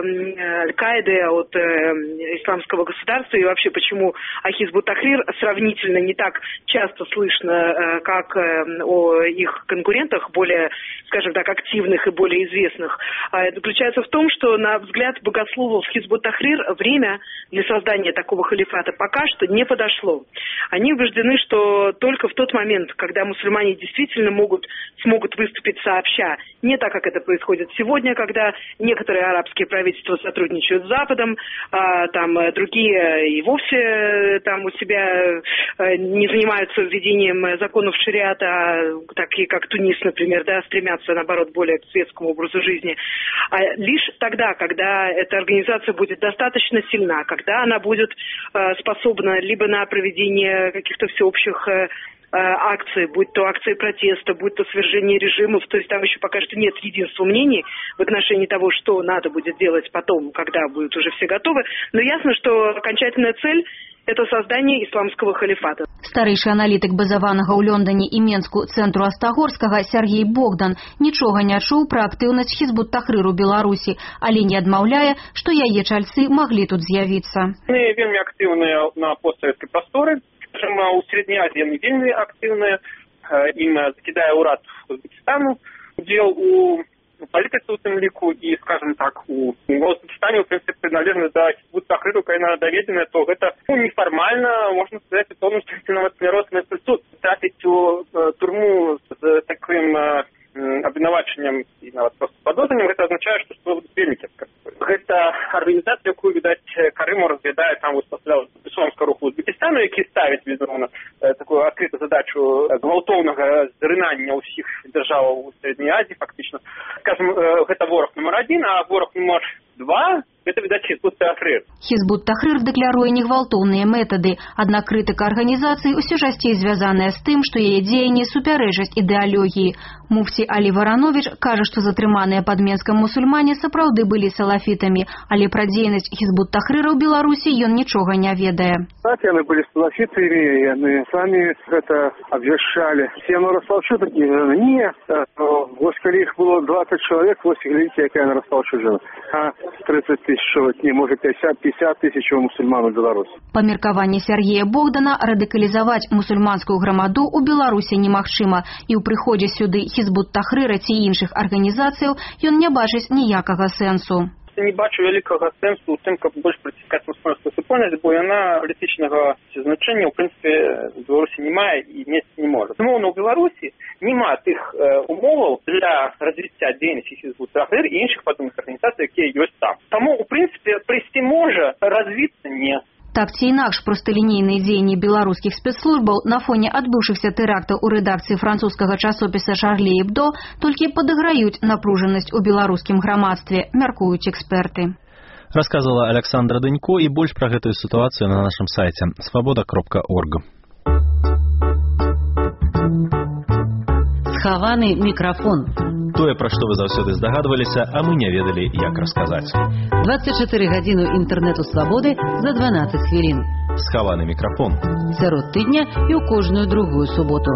э, Аль-Каиды, от э, исламского государства и вообще почему о Хизбут-Тахрир сравнительно не так часто слышно, как о их конкурентах, более, скажем так, активных и более известных, заключается в том, что, на взгляд богословов Хизбут-Тахрир, время для создания такого халифата пока что не подошло. Они убеждены, что только в тот момент, когда мусульмане действительно могут, смогут выступить сообща, не так, как это происходит сегодня, когда некоторые арабские правительства сотрудничают с Западом, а там другие и вовсе там у себя не занимаются введением законов шариата, такие как Тунис, например, да, стремятся, наоборот, более к светскому образу жизни. А лишь тогда, когда эта организация будет достаточно сильна, когда она будет способна либо на проведение каких-то всеобщих акции, будь то акции протеста, будь то свержение режимов, то есть там еще пока что нет единства мнений в отношении того, что надо будет делать потом, когда будут уже все готовы, но ясно, что окончательная цель – это создание исламского халифата. Старейший аналитик базаванага ў Лондоне і Менску цэнтру Астагорскага Сергей Богдан нічога не чуў пра актыўнасць Хізбут-Тахрыр у Беларусі, але не адмаўляе, што яе чальцы маглі тут з'явіцца. Яны вельмі актыўныя на постсавецкай прасторы. У Средней Азии они вельмі активные, им закидая урад Узбекистану, удел у политики у земляку и, скажем так, у Узбекистане, в принципе, принадлежность до Хизбут-Тахриру, когда она доведена, то это ну, неформально, можно сказать, это умственного смиротного институт. Тратить у турму с таким обвинувачением и просто подозрением, это означает, что что будут вельмики. Это организация, якую, видать, Карыму разглядает там выступлял исламского руху Узбекистану, які ставить, безумовно, такую открытую задачу гвалтовного зрынання усіх держав у Средней Азии, фактично. Скажем, это ворог номер один, а ворог номер два – это, видать, Хізбут-Тахрир. Хізбут-Тахрир дэкляруе негвалтоўныя метады, аднак крытыка арганізацыі ўсё часцей звязаная з тым, што яе дзеянні супярэчаць ідэалогіі. Муфці Алі Варанович кажа, што затрыманыя пад Менскам мусульмане сапраўды былі салафітамі, але пра дзейнасць Хізбут-Тахрыра ў Беларусі ён нічога не ведае. Так, яны былі салафітамі, яны самі гэта абвяшчалі. Ці яно распаўсюджана? Не. Вось калі іх было двадцать чалавек, вось глядзіце, якая яна распаўсюджана. А тридцать тысяч не может пятьдесят тысяч мусульман у Беларуси. Па меркаванні Сергея Богдана, радыкалізаваць мусульманскую грамаду ў Беларусі немагчыма, і ў прыходзе сюды Хізбут-Тахрыра ці іншых арганізацыяў ён не бачыць ніякага сэнсу. асабіста не бачу вялікага сэнсу ў тым, каб больш прыціскаць мусульманскую супольнасць, бо яна палітычнага значэння ў прынцыпе Беларусі не мае і месці не можа. Безумоўна, у Беларусі няма тых э, умоваў для развіцця дзейнасці Хізбут Тахрир і іншых падобных арганізацый, якія ёсць там. Таму, у прынцыпе, прыйсці можа, развіцца не. Так ці інакш просталінейныя дзеянні беларускіх спецслужбаў на фоне адбыўшыхся тэрактаў у рэдакцыі французскага часопіса «Шарлі Эбдо» толькі падаграюць напружанасць у беларускім грамадстве, мяркуюць эксперты. Рассказывала Александра Дынько, и больше про эту ситуацию на нашем сайте свобода кропка орг. Схаваны микрофон. Тое, пра што вы заўсёды здагадваліся, а мы не ведалі, як расказаць. двадцать четыре гадзіны інтэрнэту свабоды за дванаццаць хвілін. Схаваны мікрафон. Сярод тыдня і ў кожную другую суботу.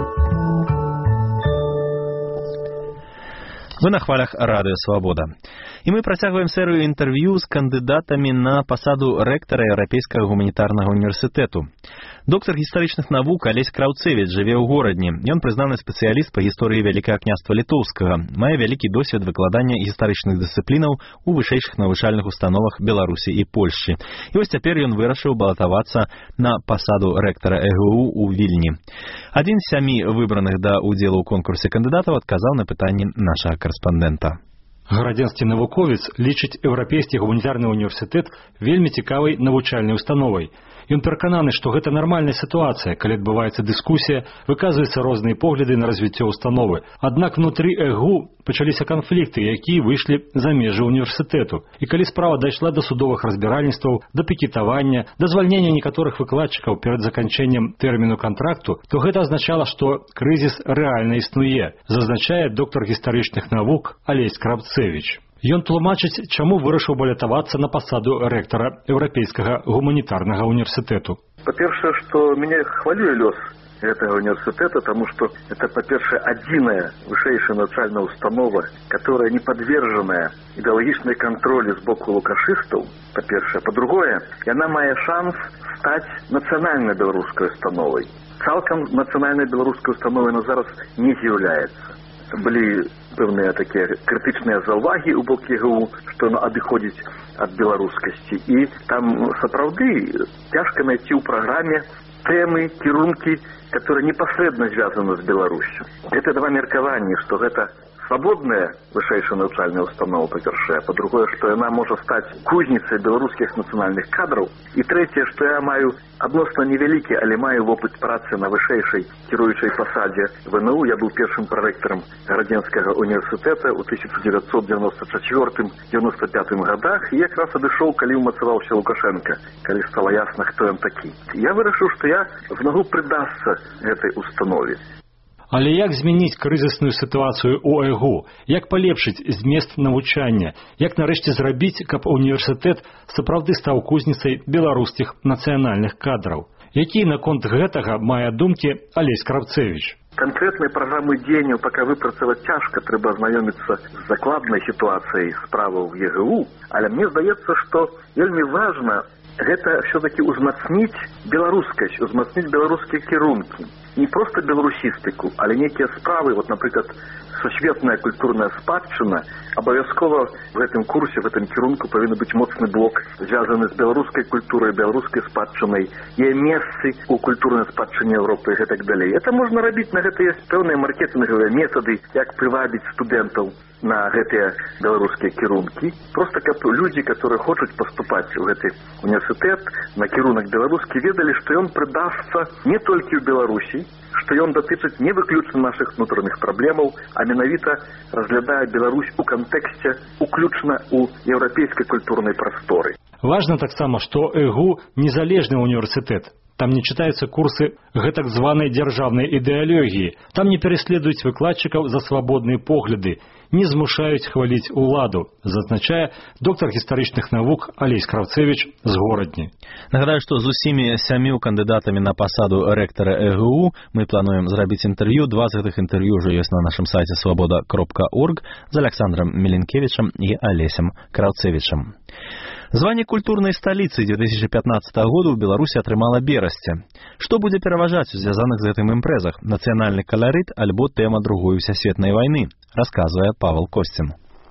Вы на хвалях Радио Свобода. И мы протягиваем серию интервью с кандидатами на посаду ректора Европейского гуманитарного университета. Доктор гістарычных навук Алесь Краўцевіч жыве ў горадні. Ён прызнаны спецыяліст па гісторыі Вялікага княства Літоўскага, мае вялікі досвед выкладання гістарычных дысцыплінаў у вышэйшых навучальных установах Беларусі і Польшчы. І вось цяпер ён вырашыў балатавацца на пасаду рэктара э гэ у ў Вільні. Адзін з сямі выбраных да ўдзелу ў конкурсе кандыдатаў адказаў на пытанні нашага корэспандэнта. Гарадзенскі навуковец лічыць Еўрапейскі гуманітарны універсітэт вельмі цікавай навучальнай установай. Ён перакананы, што гэта нармальная сітуацыя, калі адбываецца дыскусія, выказваюцца розныя погляды на развіццё установы. Аднак внутры э гэ у пачаліся канфлікты, якія выйшлі за межы універсітэту. І калі справа дайшла да судовых разбіральніцтваў, да пікетавання, да звальнення некаторых выкладчыкаў перад заканчэннем тэрміну кантракту, то гэта азначала, што крызіс рэальна існуе, зазначае доктар гістарычных навук Алесь Краўцевіч. Ён тлумачыць, чаму вырашыў балятавацца на пасаду рэктара Еўрапейскага гуманітарнага універсітэту. Па-першае, што мяне хвалюе лёс гэтага універсітэта, таму што это, па-першае, адзіная вышэйшая навучальная установа, которая не падвержаная ідэалагічнай кантролі з боку лукашыстаў, па-першае. Па-другое, яна мае шанс стаць нацыянальнай беларускай установай. Цалкам нацыянальнай беларускай установай яна зараз не з'яўляецца. Былі пэўныя такія крытычныя заўвагі ў бок э гэ у, што яно адыходзіць ад беларускасці. І там сапраўды цяжка знайсці ў праграме тэмы, кірункі, которые непасрэдна звязаны з Беларусю. Гэта два меркаванні, што гэта свабодная вышэйшая навучальная установа, па-першае, па-другое, што яна можа стаць кузніцай беларускіх нацыянальных кадраў, і трэцяе, што я маю адносна невялікі, але маю вопыт працы на вышэйшай кіруючай пасадзе вэ эн у. Я быў першым прарэктарам Гарадзенскага універсітэта ў тысяча дзевяцьсот дзевяноста чацвёртым — дзевяноста пятым гадах, і якраз адышоў, калі ўмацаваўся Лукашенка, калі стала ясна, хто ён такі. Я вырашыў, што я змагу прыдасца гэтай установе. Але як змяніць крызісную сітуацыю ў э гэ у? Як палепшыць змест навучання? Як нарэшце зрабіць, каб універсітэт сапраўды стаў кузніцай беларускіх нацыянальных кадраў? Якія наконт гэтага мае думкі Алесь Краўцевіч? Канкрэтнай праграмы дзеянняў пака выпрацаваць цяжка, трэба азнаёміцца з закладнай сітуацыяй справаў в е гэ у, але мне здаецца, што вельмі важна гэта все-таки узмацніць беларускасць, узмацніць беларускія кірункі. Не проста беларусістыку, але некія справы, вот, напрыклад, сусветная культурная спадчына, абавязкова в гэтым курсе, в гэтым кірунку павінен быць моцны блок, звязаны з беларускай культурай, беларускай спадчынай, яе месцы ў культурнай спадчыне Еўропы і гэтак далей. Это можна рабіць, на гэта ёсць пэўныя маркетынгавыя метады, як прывабіць студэнтаў на гэтыя беларускія кірункі. Просто каб людзі, которые хочуць паступаць у гэты універсітэт на кірунак беларускі, ведалі, што ён прыдасца не толькі ў Беларусі, што ён датычыць не выключна нашых внутренних праблемаў, а менавіта разглядае Беларусь у кантэксце уключна ў еўрапейскай культурнай прасторы. Важна таксама, што э гэ у незалежны універсітэт. Там не читаются курсы гэтак званой дзяржаўнай ідэалогіі. Там не переследуюць выкладчыкаў за свабодныя погляды, не змушаюць хваліць уладу, зазначае доктар гістарычных навук Алесь Краўцевіч з горадні. Нагадаю, што з усімі сямю кандыдатамі на пасаду рэктара э гэ у мы плануем зрабіць інтэрв'ю. Два з гэтых інтэрв'ю ўжо ёсць на нашым сайце свобода кропка орг з Александром Меленкевичем і Алесем Краўцевічем. Званне культурнай сталіцы две тысячи пятнадцатого года ў Беларусі атрымала Берасце. Што будзе пераважаць у звязаных з гэтым імпрэзах? Нацыянальны каларыт альбо тэма другой сусветнай вайны, расказвае Павел Костин.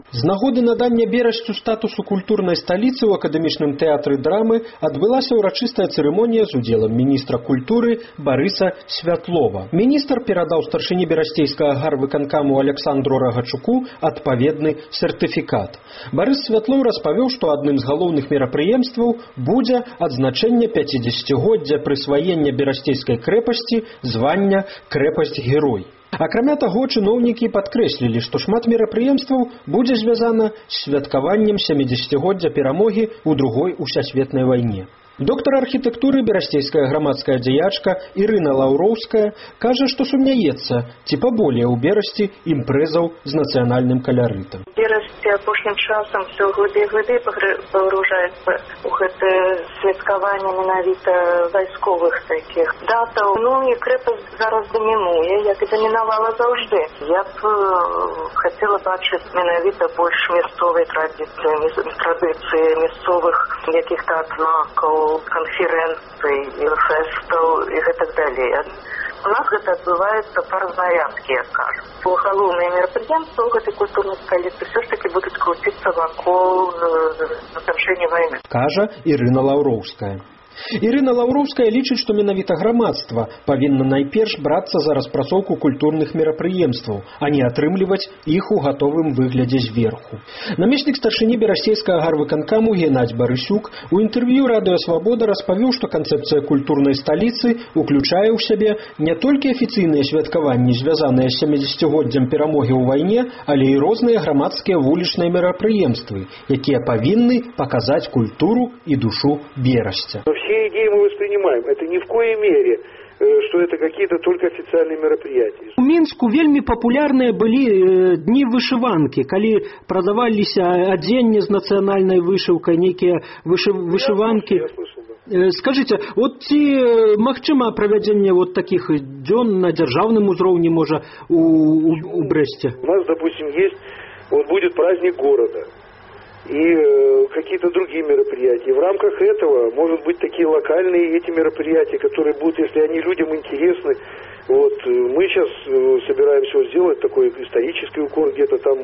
З нагоды надання Берасцю статусу культурнай сталіцы ў акадэмічным тэатры драмы адбылася ўрачыстая цырымонія з удзелам міністра культуры Барыса Святлова. Міністр перадаў старшыні берасцейскага гарвыканкаму Александру Рагачуку адпаведны сертыфікат. Барыс Святлоў распавёў, што адным з галоўных мерапрыемстваў будзе адзначэнне пяцідзесяцігоддзя прысваення берасцейскай крэпасці звання крэпасць-герой. Акрамя таго, чыноўнікі падкрэслілі, што шмат мерапрыемстваў будзе звязана з святкаваннем сямідзесяцігоддзя перамогі ў другой усесветнай вайне. Доктар архітэктуры, берасцейская грамадская дзеячка Ірына Лаўроўская кажа, што сумняецца, ці паболее ў Берасці імпрэзаў з нацыянальным каларытам. Берасці апошнім часам все глыбей і глыбей пагружаецца ў гэта святкаванне менавіта вайсковых такіх датаў. Ну і крэпасць зараз дамінуе, як і дамінавала заўжды. Я б хацела бачыць менавіта больш мясцовай традыцыі, традыцыі мясцовых якіх-то адзнакаў, конференций, фестаў і гэтак далей. У нас гэта адбываецца па разнарядкі, як кажуць. Галоўныя мерапрыемствы ў гэтай культурнай сталіцы ўсё ж такі будуць круціцца вакол заканчэння вайны. Кажа Ірына Лаўроўская. Ірына Лаўроўская лічыць, што менавіта грамадства павінна найперш брацца за распрацоўку культурных мерапрыемстваў, а не атрымліваць іх у гатовым выглядзе зверху. Намеснік старшыні берасцейскага гарвыканкаму Геннадзь Барысюк у інтэрв'ю Радыё Свабода распавёў, што канцэпцыя культурнай сталіцы уключае ў сябе не толькі афіцыйныя святкаванні, звязаныя з сямідзесяцігоддзям перамогі ў вайне, але і розныя грамадскія вулічныя мерапрыемствы, якія павінны паказаць культуру і душу Берасця. Все идеи мы воспринимаем. Это ни в коей мере, что это какие-то только официальные мероприятия. У Мінску вельмі папулярныя былі дні вышыванкі, калі прадаваліся адзенне з нацыянальнай вышыўкай, нейкія вышы... вышыванкі. Я слышал, да. Скажите, вот ці магчыма правядзенне вот таких дзён на дзяржаўным узроўні, можа, у, у, у Брэсце? У нас, допустим, есть, вот будет праздник города и э, какие-то другие мероприятия. В рамках этого, может быть, такие локальные эти мероприятия, которые будут, если они людям интересны. Вот, мы сейчас э, собираемся вот сделать такой исторический укор, где-то там,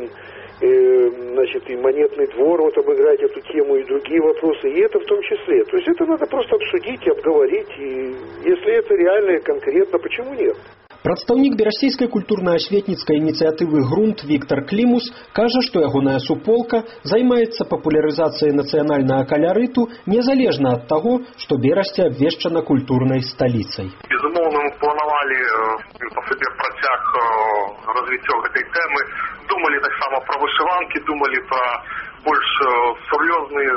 э, значит, и монетный двор, вот обыграть эту тему, и другие вопросы, и это в том числе. То есть это надо просто обсудить и обговорить, и если это реально и конкретно, почему нет? Прадстаўнік берасцейскай культурна-асветніцкай ініцыятывы «Грунт» Віктор Клімус кажа, што ягоная суполка займаецца папулярызацыяй нацыянальнага каларыту незалежна ад таго, што Берасць абвешчана культурнай сталіцай. Безумоўна, мы планавалі па сабе працяг развіццё гэтай тэмы, думалі таксама пра вышыванкі, думалі пра больш сур'ёзныя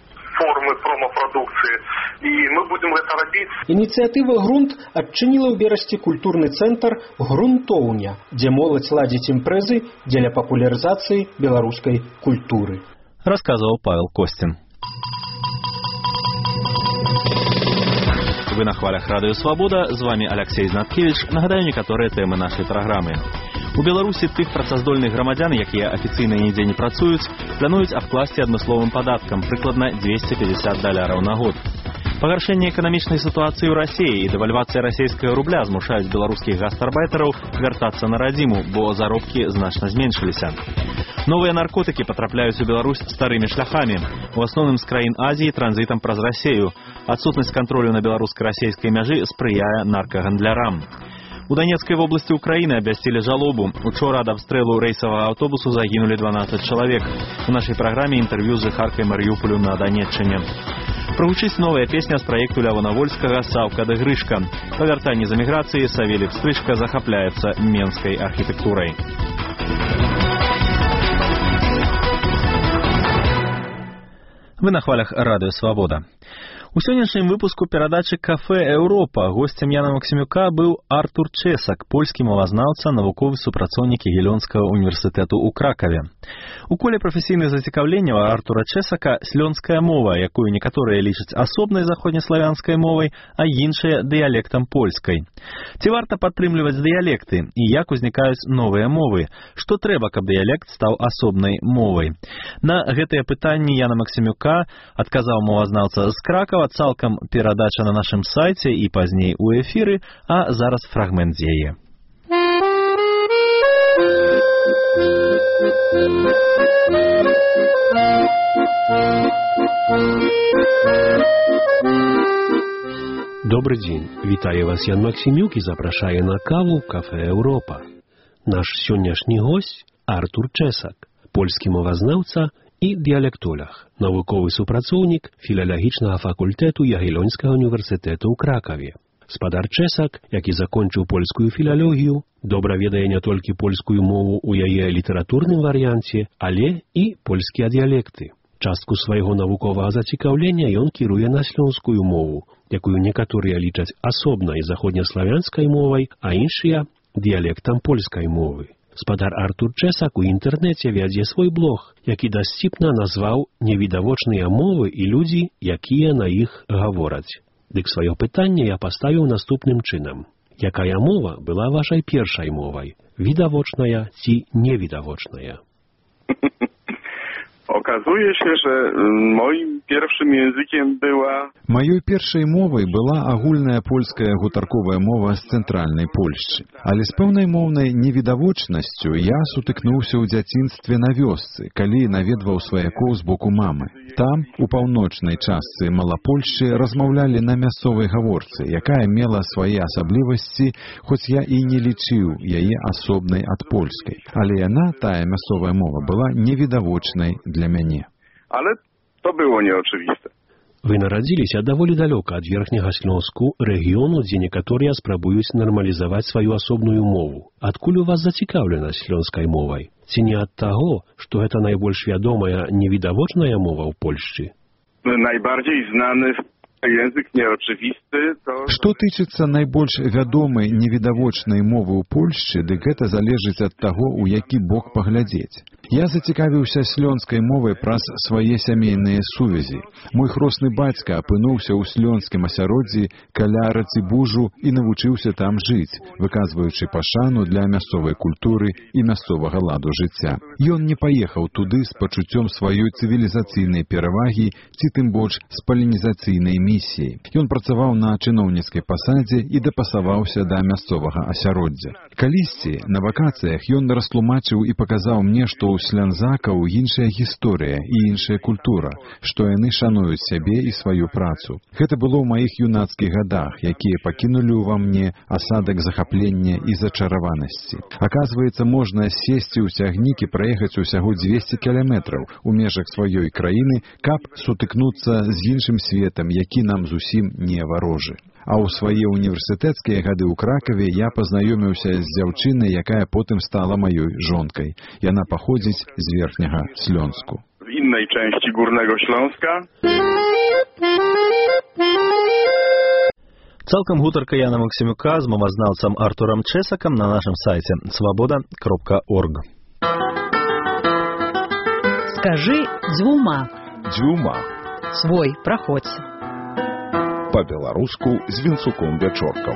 формы промо-продукцыі, і мы будзем гэта рабіць. Ініцыятыва «Грунт» адчыніла ў Берасці культурны цэнтр «Грунтоўня», дзе моладзь ладзіць імпрэзы дзеля папулярызацыі беларускай культуры. Рассказывал Павел Костин. Вы на хвалях Радыё Свабода, з вами Алексей Знаткевич. Нагадаю некаторыя тэмы нашай праграмы. У Беларусі тых працаздольных грамадзян, якія афіцыйна нідзе не працуюць, плануюць абкласці адмысловым падаткам прыкладна дзвесце пятьдесят даляраў на год. Пагаршэнне эканамічнай сітуацыі ў Расіі і дэвальвацыя расійскага рубля змушаюць беларускіх гастарбайтараў вяртацца на радзіму, бо заробкі значна зменшыліся. Новыя наркотыкі патрапляюць у Беларусь старымі шляхамі, у асноўным з краін Азіі транзітам праз Расею. Адсутнасць кантролю на беларуска-расейскай мяжы спрыяе наркагандлярам. У Донецкай вобласці Украіны абвясцілі жалобу. Учора ад абстрэлу рэйсавага аўтобусу загінулі дванаццаць чалавек. У нашай праграме інтэрв'ю з жыхаркай Марыюполю на Донеччыне. Прагучыць новая песня з праекту Лявона Вольскага «Саўка да Грышка». Па вяртанні з эміграцыі Савелі Пстрычка захапляецца менскай архітэктурай. Вы на хвалях Радыё Свабода. У сённяшнім выпуску перадачы «Кафе Еўропа» госцем Яна Максімюка быў Артур Чесак, польскі мовазнаўца, навуковы супрацоўнік Ягелёнскага універсітэту ў Кракаве. У коле прафесійных зацікаўленняў Артура Чесака слёнская мова, якую некаторыя лічаць асобнай заходнеславянскай мовай, а іншыя дыялектам польскай. Ці варта падтрымліваць дыялекты і як узнікаюць новыя мовы? Што трэба, каб дыялект стаў асобнай мовай? На гэтыя пытанні Яна Максімюка адказаў мовазнаўца з Кракава. Цалкам перадача на нашым сайце і пазней у эфіры, а зараз фрагмент з яе. Добрый день. Вітаю вас, Ян Максимюк, и запрашаю на каву в кафе «Европа». Наш сённяшні гость – Артур Чесак, польскі мовазнаўца і дыялектолог, навуковы супрацоўнік філалагічнага факультэту Ягеллонскага універсітэту ў Кракаве. Спадар Чесак, які закончыў польскую філалогію, добра ведае не толькі польскую мову ў яе літаратурным варыянце, але і польскія дыялекты. Частку свайго навуковага зацікаўлення ён кіруе на слёнскую мову, якую некаторыя лічаць асобнай заходнеславянскай мовай, а іншыя – дыялектам польскай мовы. Спадар Артур Чесак у інтэрнэце вядзе свой блог, які дасціпна назваў «Невідавочныя мовы і людзі, якія на іх гавораць». Дык сваё пытанне я паставіў наступным чынам. Якая мова была вашай першай мовай? Відавочная ці невідавочная? Okazuje się, że moim pierwszym językiem była... Маёй першай мовай была агульная польская гутарковая мова з цэнтральнай Польшчы. Але з пэўнай моўнай невідавочнасцю я сутыкнуўся ў дзяцінстве на вёсцы, калі наведваў сваякоў з боку мамы. Там, у паўночнай частцы Малапольшчы, размаўлялі на мясцовай гаворцы, якая мела свае асаблівасці, хоць я і не лічыў яе асобнай ад польскай. Але яна, тая мясцовая мова, была невідавочнай для мяне. Ale to było nieoczywiste. Вы нарадзіліся даволі далёка ад Верхняга Слёнску, рэгіёну, дзе некаторыя спрабуюць нармалізаваць сваю асобную мову. Адкуль у вас зацікаўленасць слёнскай мовай? Ці не ад таго, што гэта найбольш вядомая невідавочная мова ў Польшчы? Najbardziej znany język nieoczywisty to... Што тычыцца найбольш вядомай невідавочнай мовы ў Польшчы, дык гэта залежыць ад таго, у які бок паглядзець. Я зацікавіўся слёнскай мовай праз свае сямейныя сувязі. Мой хросны бацька апынуўся ў слёнскім асяроддзі каля Рацыбужу і навучыўся там жыць, выказваючы пашану для мясцовай культуры і мясцовага ладу жыцця. Ён не паехаў туды з пачуццём сваёй цывілізацыйнай перавагі ці тым больш з палінізацыйнай місіяй. Ён працаваў на чыноўніцкай пасадзе і дапасаваўся да мясцовага асяроддзя. Калісьці на вакацыях ён растлумачыў і паказаў мне, што ў слянзакаў іншая гісторыя і іншая культура, што яны шануюць сябе і сваю працу. Гэта было ў маіх юнацкіх гадах, якія пакінулі ўва мне асадак захаплення і зачараванасці. Аказваецца, можна сесці ў цягнік і праехаць усяго дзвесце кіламетраў у межах сваёй краіны, каб сутыкнуцца з іншым светам, які нам зусім не варожы. А ў свае універсітэцкія гады ў Кракаве я пазнаёміўся з дзяўчынай, якая потым стала маёй жонкай. Яна паходзіць з Верхняга Слёнску. W innej części Górnego Śląska. Цалкам гутарка Яна Максимюка з мовазнаўцам Артурам Чесакам на нашым сайце свобода кропка орг. Скажи дзвюма. Дзвюма. Свой, праходзь. Па-беларуску з Вінцуком Вячоркам.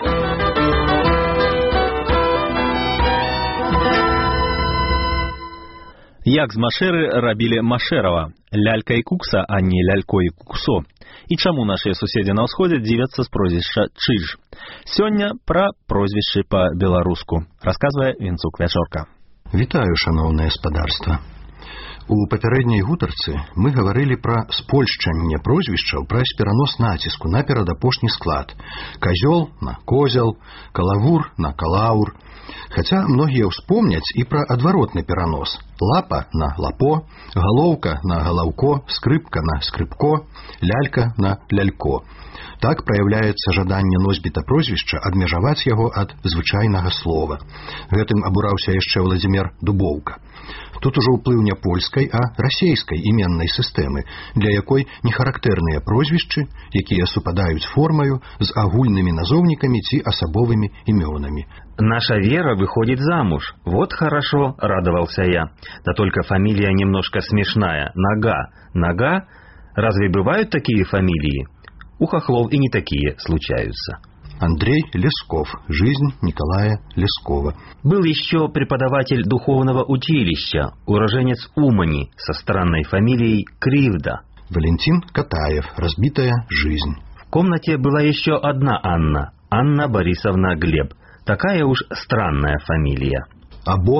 Як з Машэры рабілі Машэрава? Лялька і кукса, а не лялько і куксо. І чаму нашыя суседзі на ўсходзе дзівяцца з прозвішча Чыж? Сёння пра прозвішчы па-беларуску. Расказвае Вінцук Вячорка. Вітаю, шаноўнае спадарства. У папярэдняй гутарцы мы гаварылі пра спольшчанне прозвішчаў праз перанос націску на перадапошні склад. Казёл на козел, калавур на калаур. Хаця многія ўспомняць і пра адваротны перанос. Лапа на лапо, галоўка на галаўко, скрыпка на скрыпко, лялька на лялько. Так праяўляецца жаданне носьбіта прозвішча адмежаваць яго ад звычайнага слова. Гэтым абураўся яшчэ Владзімір Дубоўка. Тут ужо ўплыў не польскай, а расейскай іменнай сістэмы, для якой не характэрныя прозвішчы, якія супадаюць формаю з агульнымі назоўнікамі ці асабовымі імёнамі. «Наша Вера выходит замуж. Вот хорошо», — радовался я. «Да только фамилия немножко смешная. Нога. Нога? Разве бывают такие фамилии? У хохлов и не такие случаются». Андрей Лесков. Жизнь Николая Лескова. Был еще преподаватель духовного училища, уроженец Умани, со странной фамилией Кривда. Валентин Катаев. Разбитая жизнь. В комнате была еще одна Анна. Анна Борисовна Глеб. Такая уж странная фамилия. Або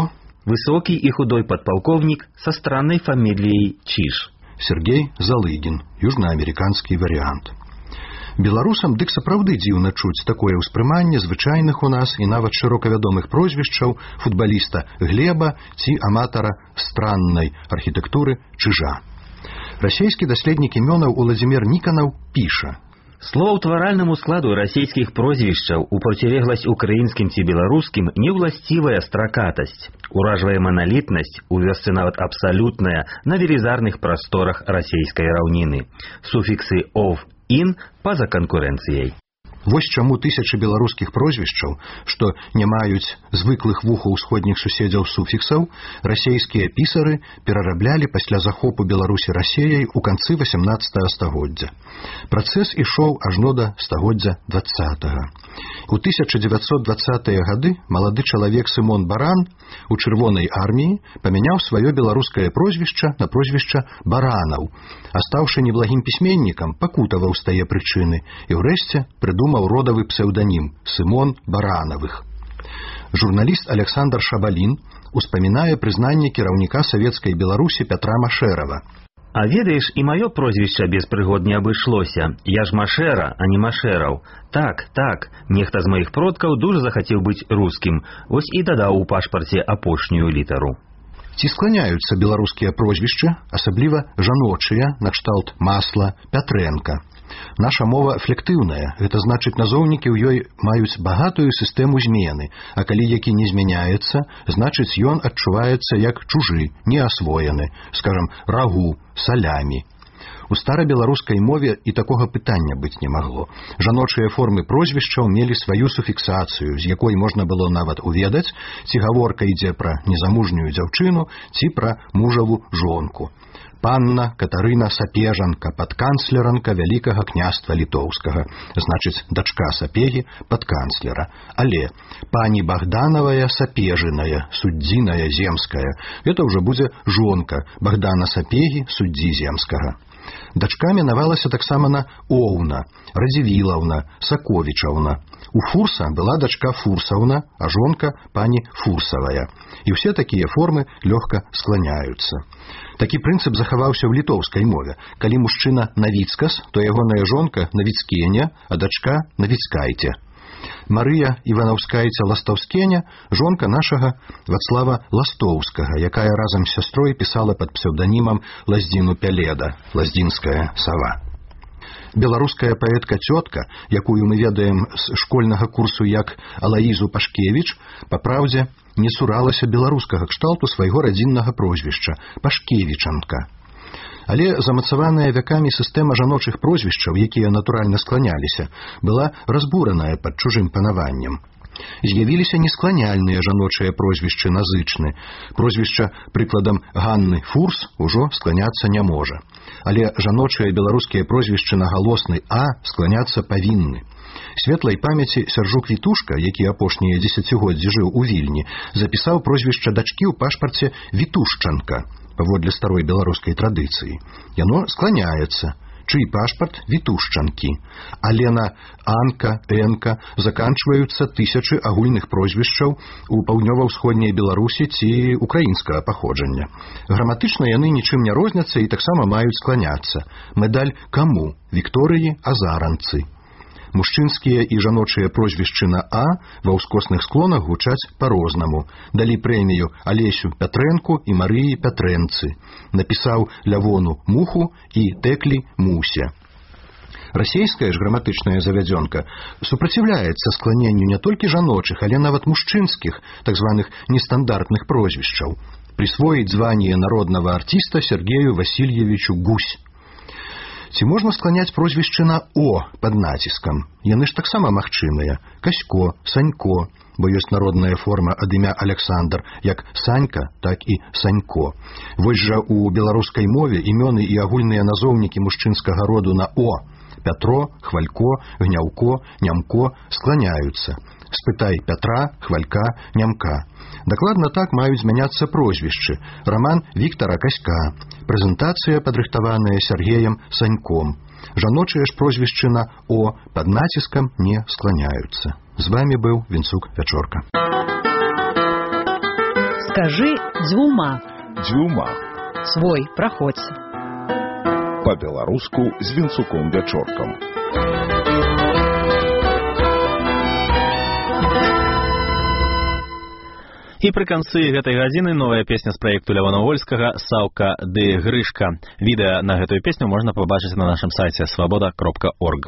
Высокий и худой подполковник со странной фамилией Чиж. Сергей Залыгин, южноамериканскі варыянт. Беларусам дык сапраўды дзіўна чуць такое ўспрыманне звычайных у нас і нават шырока вядомых прозвішчаў футбаліста Глеба ці аматара страннай архітэктуры Чижа. Расійскі даследнік імёнаў Уладзімір Ніканаў піша: Словаўтваральнаму складу расійскіх прозвішчаў у процілегласць украінскім ці беларускім неўласцівая стракатасць, уражвае маналітнасць, у вёсцы нават абсалютная на велізарных прасторах расійскай раўніны. Суфіксы «ов», «ін» па-за канкурэнцыяй. Вось чаму тысячы беларускіх прозвішчаў, што не маюць звыклых вухаў усходніх суседзяў суфіксаў, расейскія пісары перараблялі пасля захопу Беларусі Расеяй у канцы васямнаццатага стагоддзя. Працэс ішоў ажно да стагоддзя дваццатага. У тысяча дзевяцьсот дваццатыя гады малады чалавек Сымон Баран у чырвонай арміі памяняў сваё беларускае прозвішча на прозвішча Баранаў, а стаўшы неблагім пісьменнікам, пакутаваў з тае прычыны і ўрэшце прыдумаў родавы псеўданім Сымон Баранавых. Журналіст Александр Шабалін успамінае прызнанне кіраўніка савецкай Беларусі Пятра Машэрава. А ведаеш, і маё прозвішча без прыгод не абышлося. Я ж Машэра, а не Машэраў. Так, так, нехта з маіх продкаў дужа захацеў быць рускім, вось і дадаў у пашпарце апошнюю літару. Ці скланяюцца беларускія прозвішчы, асабліва жаночыя, накшталт Масла, Пятрэнка. Наша мова флектыўная, гэта значыць назоўнікі ў ёй маюць багатую сістэму змены, а калі які не змяняецца, значыць ён адчуваецца як чужы, неасвоены, скажам, рагу, салямі. У старабеларускай мове і такога пытання быць не магло. Жаночыя формы прозвішчаў мелі сваю суфіксацыю, з якой можна было нават уведаць, ці гаворка ідзе пра незамужнюю дзяўчыну, ці пра мужаву жонку. Панна Катарына Сапежанка, падканцлеранка Вялікага княства Літоўскага, значыць, дачка Сапегі, падканцлера. Але пані Богдановая Сапежыная, суддзіная земская, гэта ўжо будзе жонка Богдана Сапегі, суддзі земскага. Дачка мінавалася таксама на Оўна, Радзівілаўна, Саковічаўна. У Фурса была дачка Фурсаўна, а жонка пані Фурсавая. І ўсе такія формы лёгка скланяюцца. Такі прынцып захаваўся ў літоўскай мове. Калі мужчына Навіцкас, то ягоная жонка Навіцкеня, а дачка Навіцкайце. Марыя Іванаўскайце-Ластаўскеня – жонка нашага Вацлава Ластоўскага, якая разам з сястрой пісала пад псеўданімам Лаздзіну Пяледа, лаздзінская сава. Беларуская паэтка-цётка, якую мы ведаем з школьнага курсу як Алаізу Пашкевіч, па праўдзе не цуралася беларускага кшталту свайго радзіннага прозвішча – Пашкевічанка. Але замацаваная вякамі сістэма жаночых прозвішчаў, якія натуральна скланяліся, была разбураная пад чужым панаваннем. З'явіліся нескланяльныя жаночыя прозвішчы назычны. Прозвішча, прыкладам, Ганны Фурс ужо скланяцца не можа. Але жаночыя беларускія прозвішчы на галосны «а» скланяцца павінны. Светлай памяці Сяржук Вітушка, які апошнія дзесяцігоддзі жыў у Вільні, запісаў прозвішча дачкі ў пашпарце Вітушчанка, паводле старой беларускай традыцыі. Яно скланяецца. Чый пашпарт Вітушчанкі. Але на Анка, Энка заканчваюцца тысячы агульных прозвішчаў у паўднёва-ўсходняй Беларусі ці украінскага паходжання. Граматычна яны нічым не розняцца і таксама маюць скланяцца. Медаль каму? Вікторыі Азаранцы. Мужчынскія і жаночыя прозвішчы на «а» ва ўскосных склонах гучаць па-рознаму. Далі прэмію Алесю Пятрэнку і Марыі Пятрэнцы. Напісаў Лявону Муху і Тэклі Муся. Расейская ж граматычная завядзёнка супраціўляецца скланенню не толькі жаночых, але нават мужчынскіх, так званых нестандартных прозвішчаў. Присвоіць званне народнага артіста Сергею Васильевичу Гусь. Ці можна скланяць прозвішчы на «о» пад націскам? Яны ж таксама магчымыя. Касько, Санько, бо ёсць народная форма ад імя Александр, як Санька, так і Санько. Вось жа у беларускай мове імёны і агульныя назоўнікі мужчынскага роду на «о» – Пятро, Хвалько, Гняўко, Нямко – скланяюцца. Спытай Пятра, Хвалька, Нямка. Дакладна так маюць змяняцца прозвішчы. Раман Віктара Каська. Прэзентацыя, падрыхтаваная Сергеем Саньком. Жаночыя ж прозвішчы на «о» пад націскам не скланяюцца. З вамі быў Вінцук Вячорка. Скажи дзвюма. Дзвюма. Свой, праходзь. Па-беларуску з Вінцуком Вячоркам. І пры канцы гэтай гадзіны новая песня з праекту Лявона Вольскага «Саўка ды Грышка». Відэа на гэтую песню можна пабачыць на нашым сайце свобода кропка орг.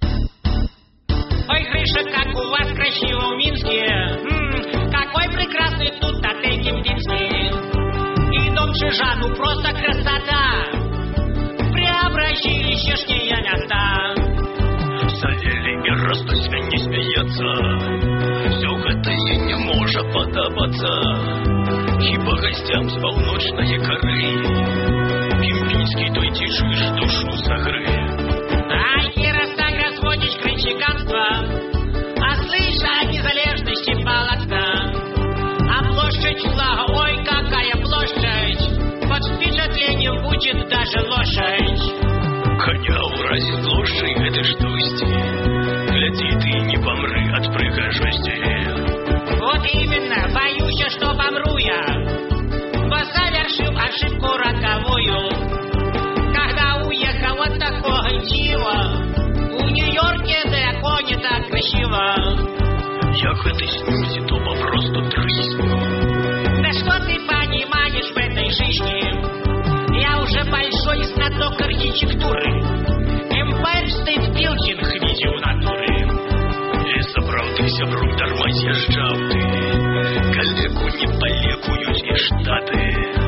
Ой, Гриша, как у вас красиво в Минске. М-м, какой прекрасный тут отель Кемпинский. И дом Чижа, ну просто красота. Преобразили здешние места. Савелий и растут свиньи смеяться. Все это ей не может подобаться. Хіба гостям с полночной коры Кемпинский той тишишь душу согры. Ай, и расстань разводишь крынчиганство. А слышь о незалежности палатка. А площадь флага, ой, какая площадь. Под впечатлением будет даже лошадь. Коня уразит лошадь этой штости. Гляди, ты не помры от пригожести. Вот именно, боюсь, что помру я. Бо совершил ошибку роковую. Когда уехал от такого дива. В Нью-Йорке далеко не так красиво. Я к этой снюзе то попросту трысню. Да что ты понимаешь в этой жизни? Я уже большой знаток архитектуры. Empire State Building видел натуры. И собрал ты сябрук дарма з'язджаў ты. Калеку не полекують і штаты.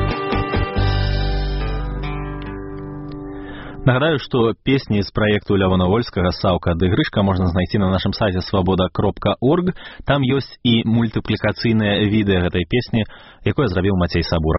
Нагадаю, што песні з праекту Лявона Вольскага «Саўка ды Грышка» можна знайсці на нашым сайце свобода кропка орг. Там ёсць і мультыплікацыйнае відэа гэтай песні, якое зрабіў Мацей Сабура.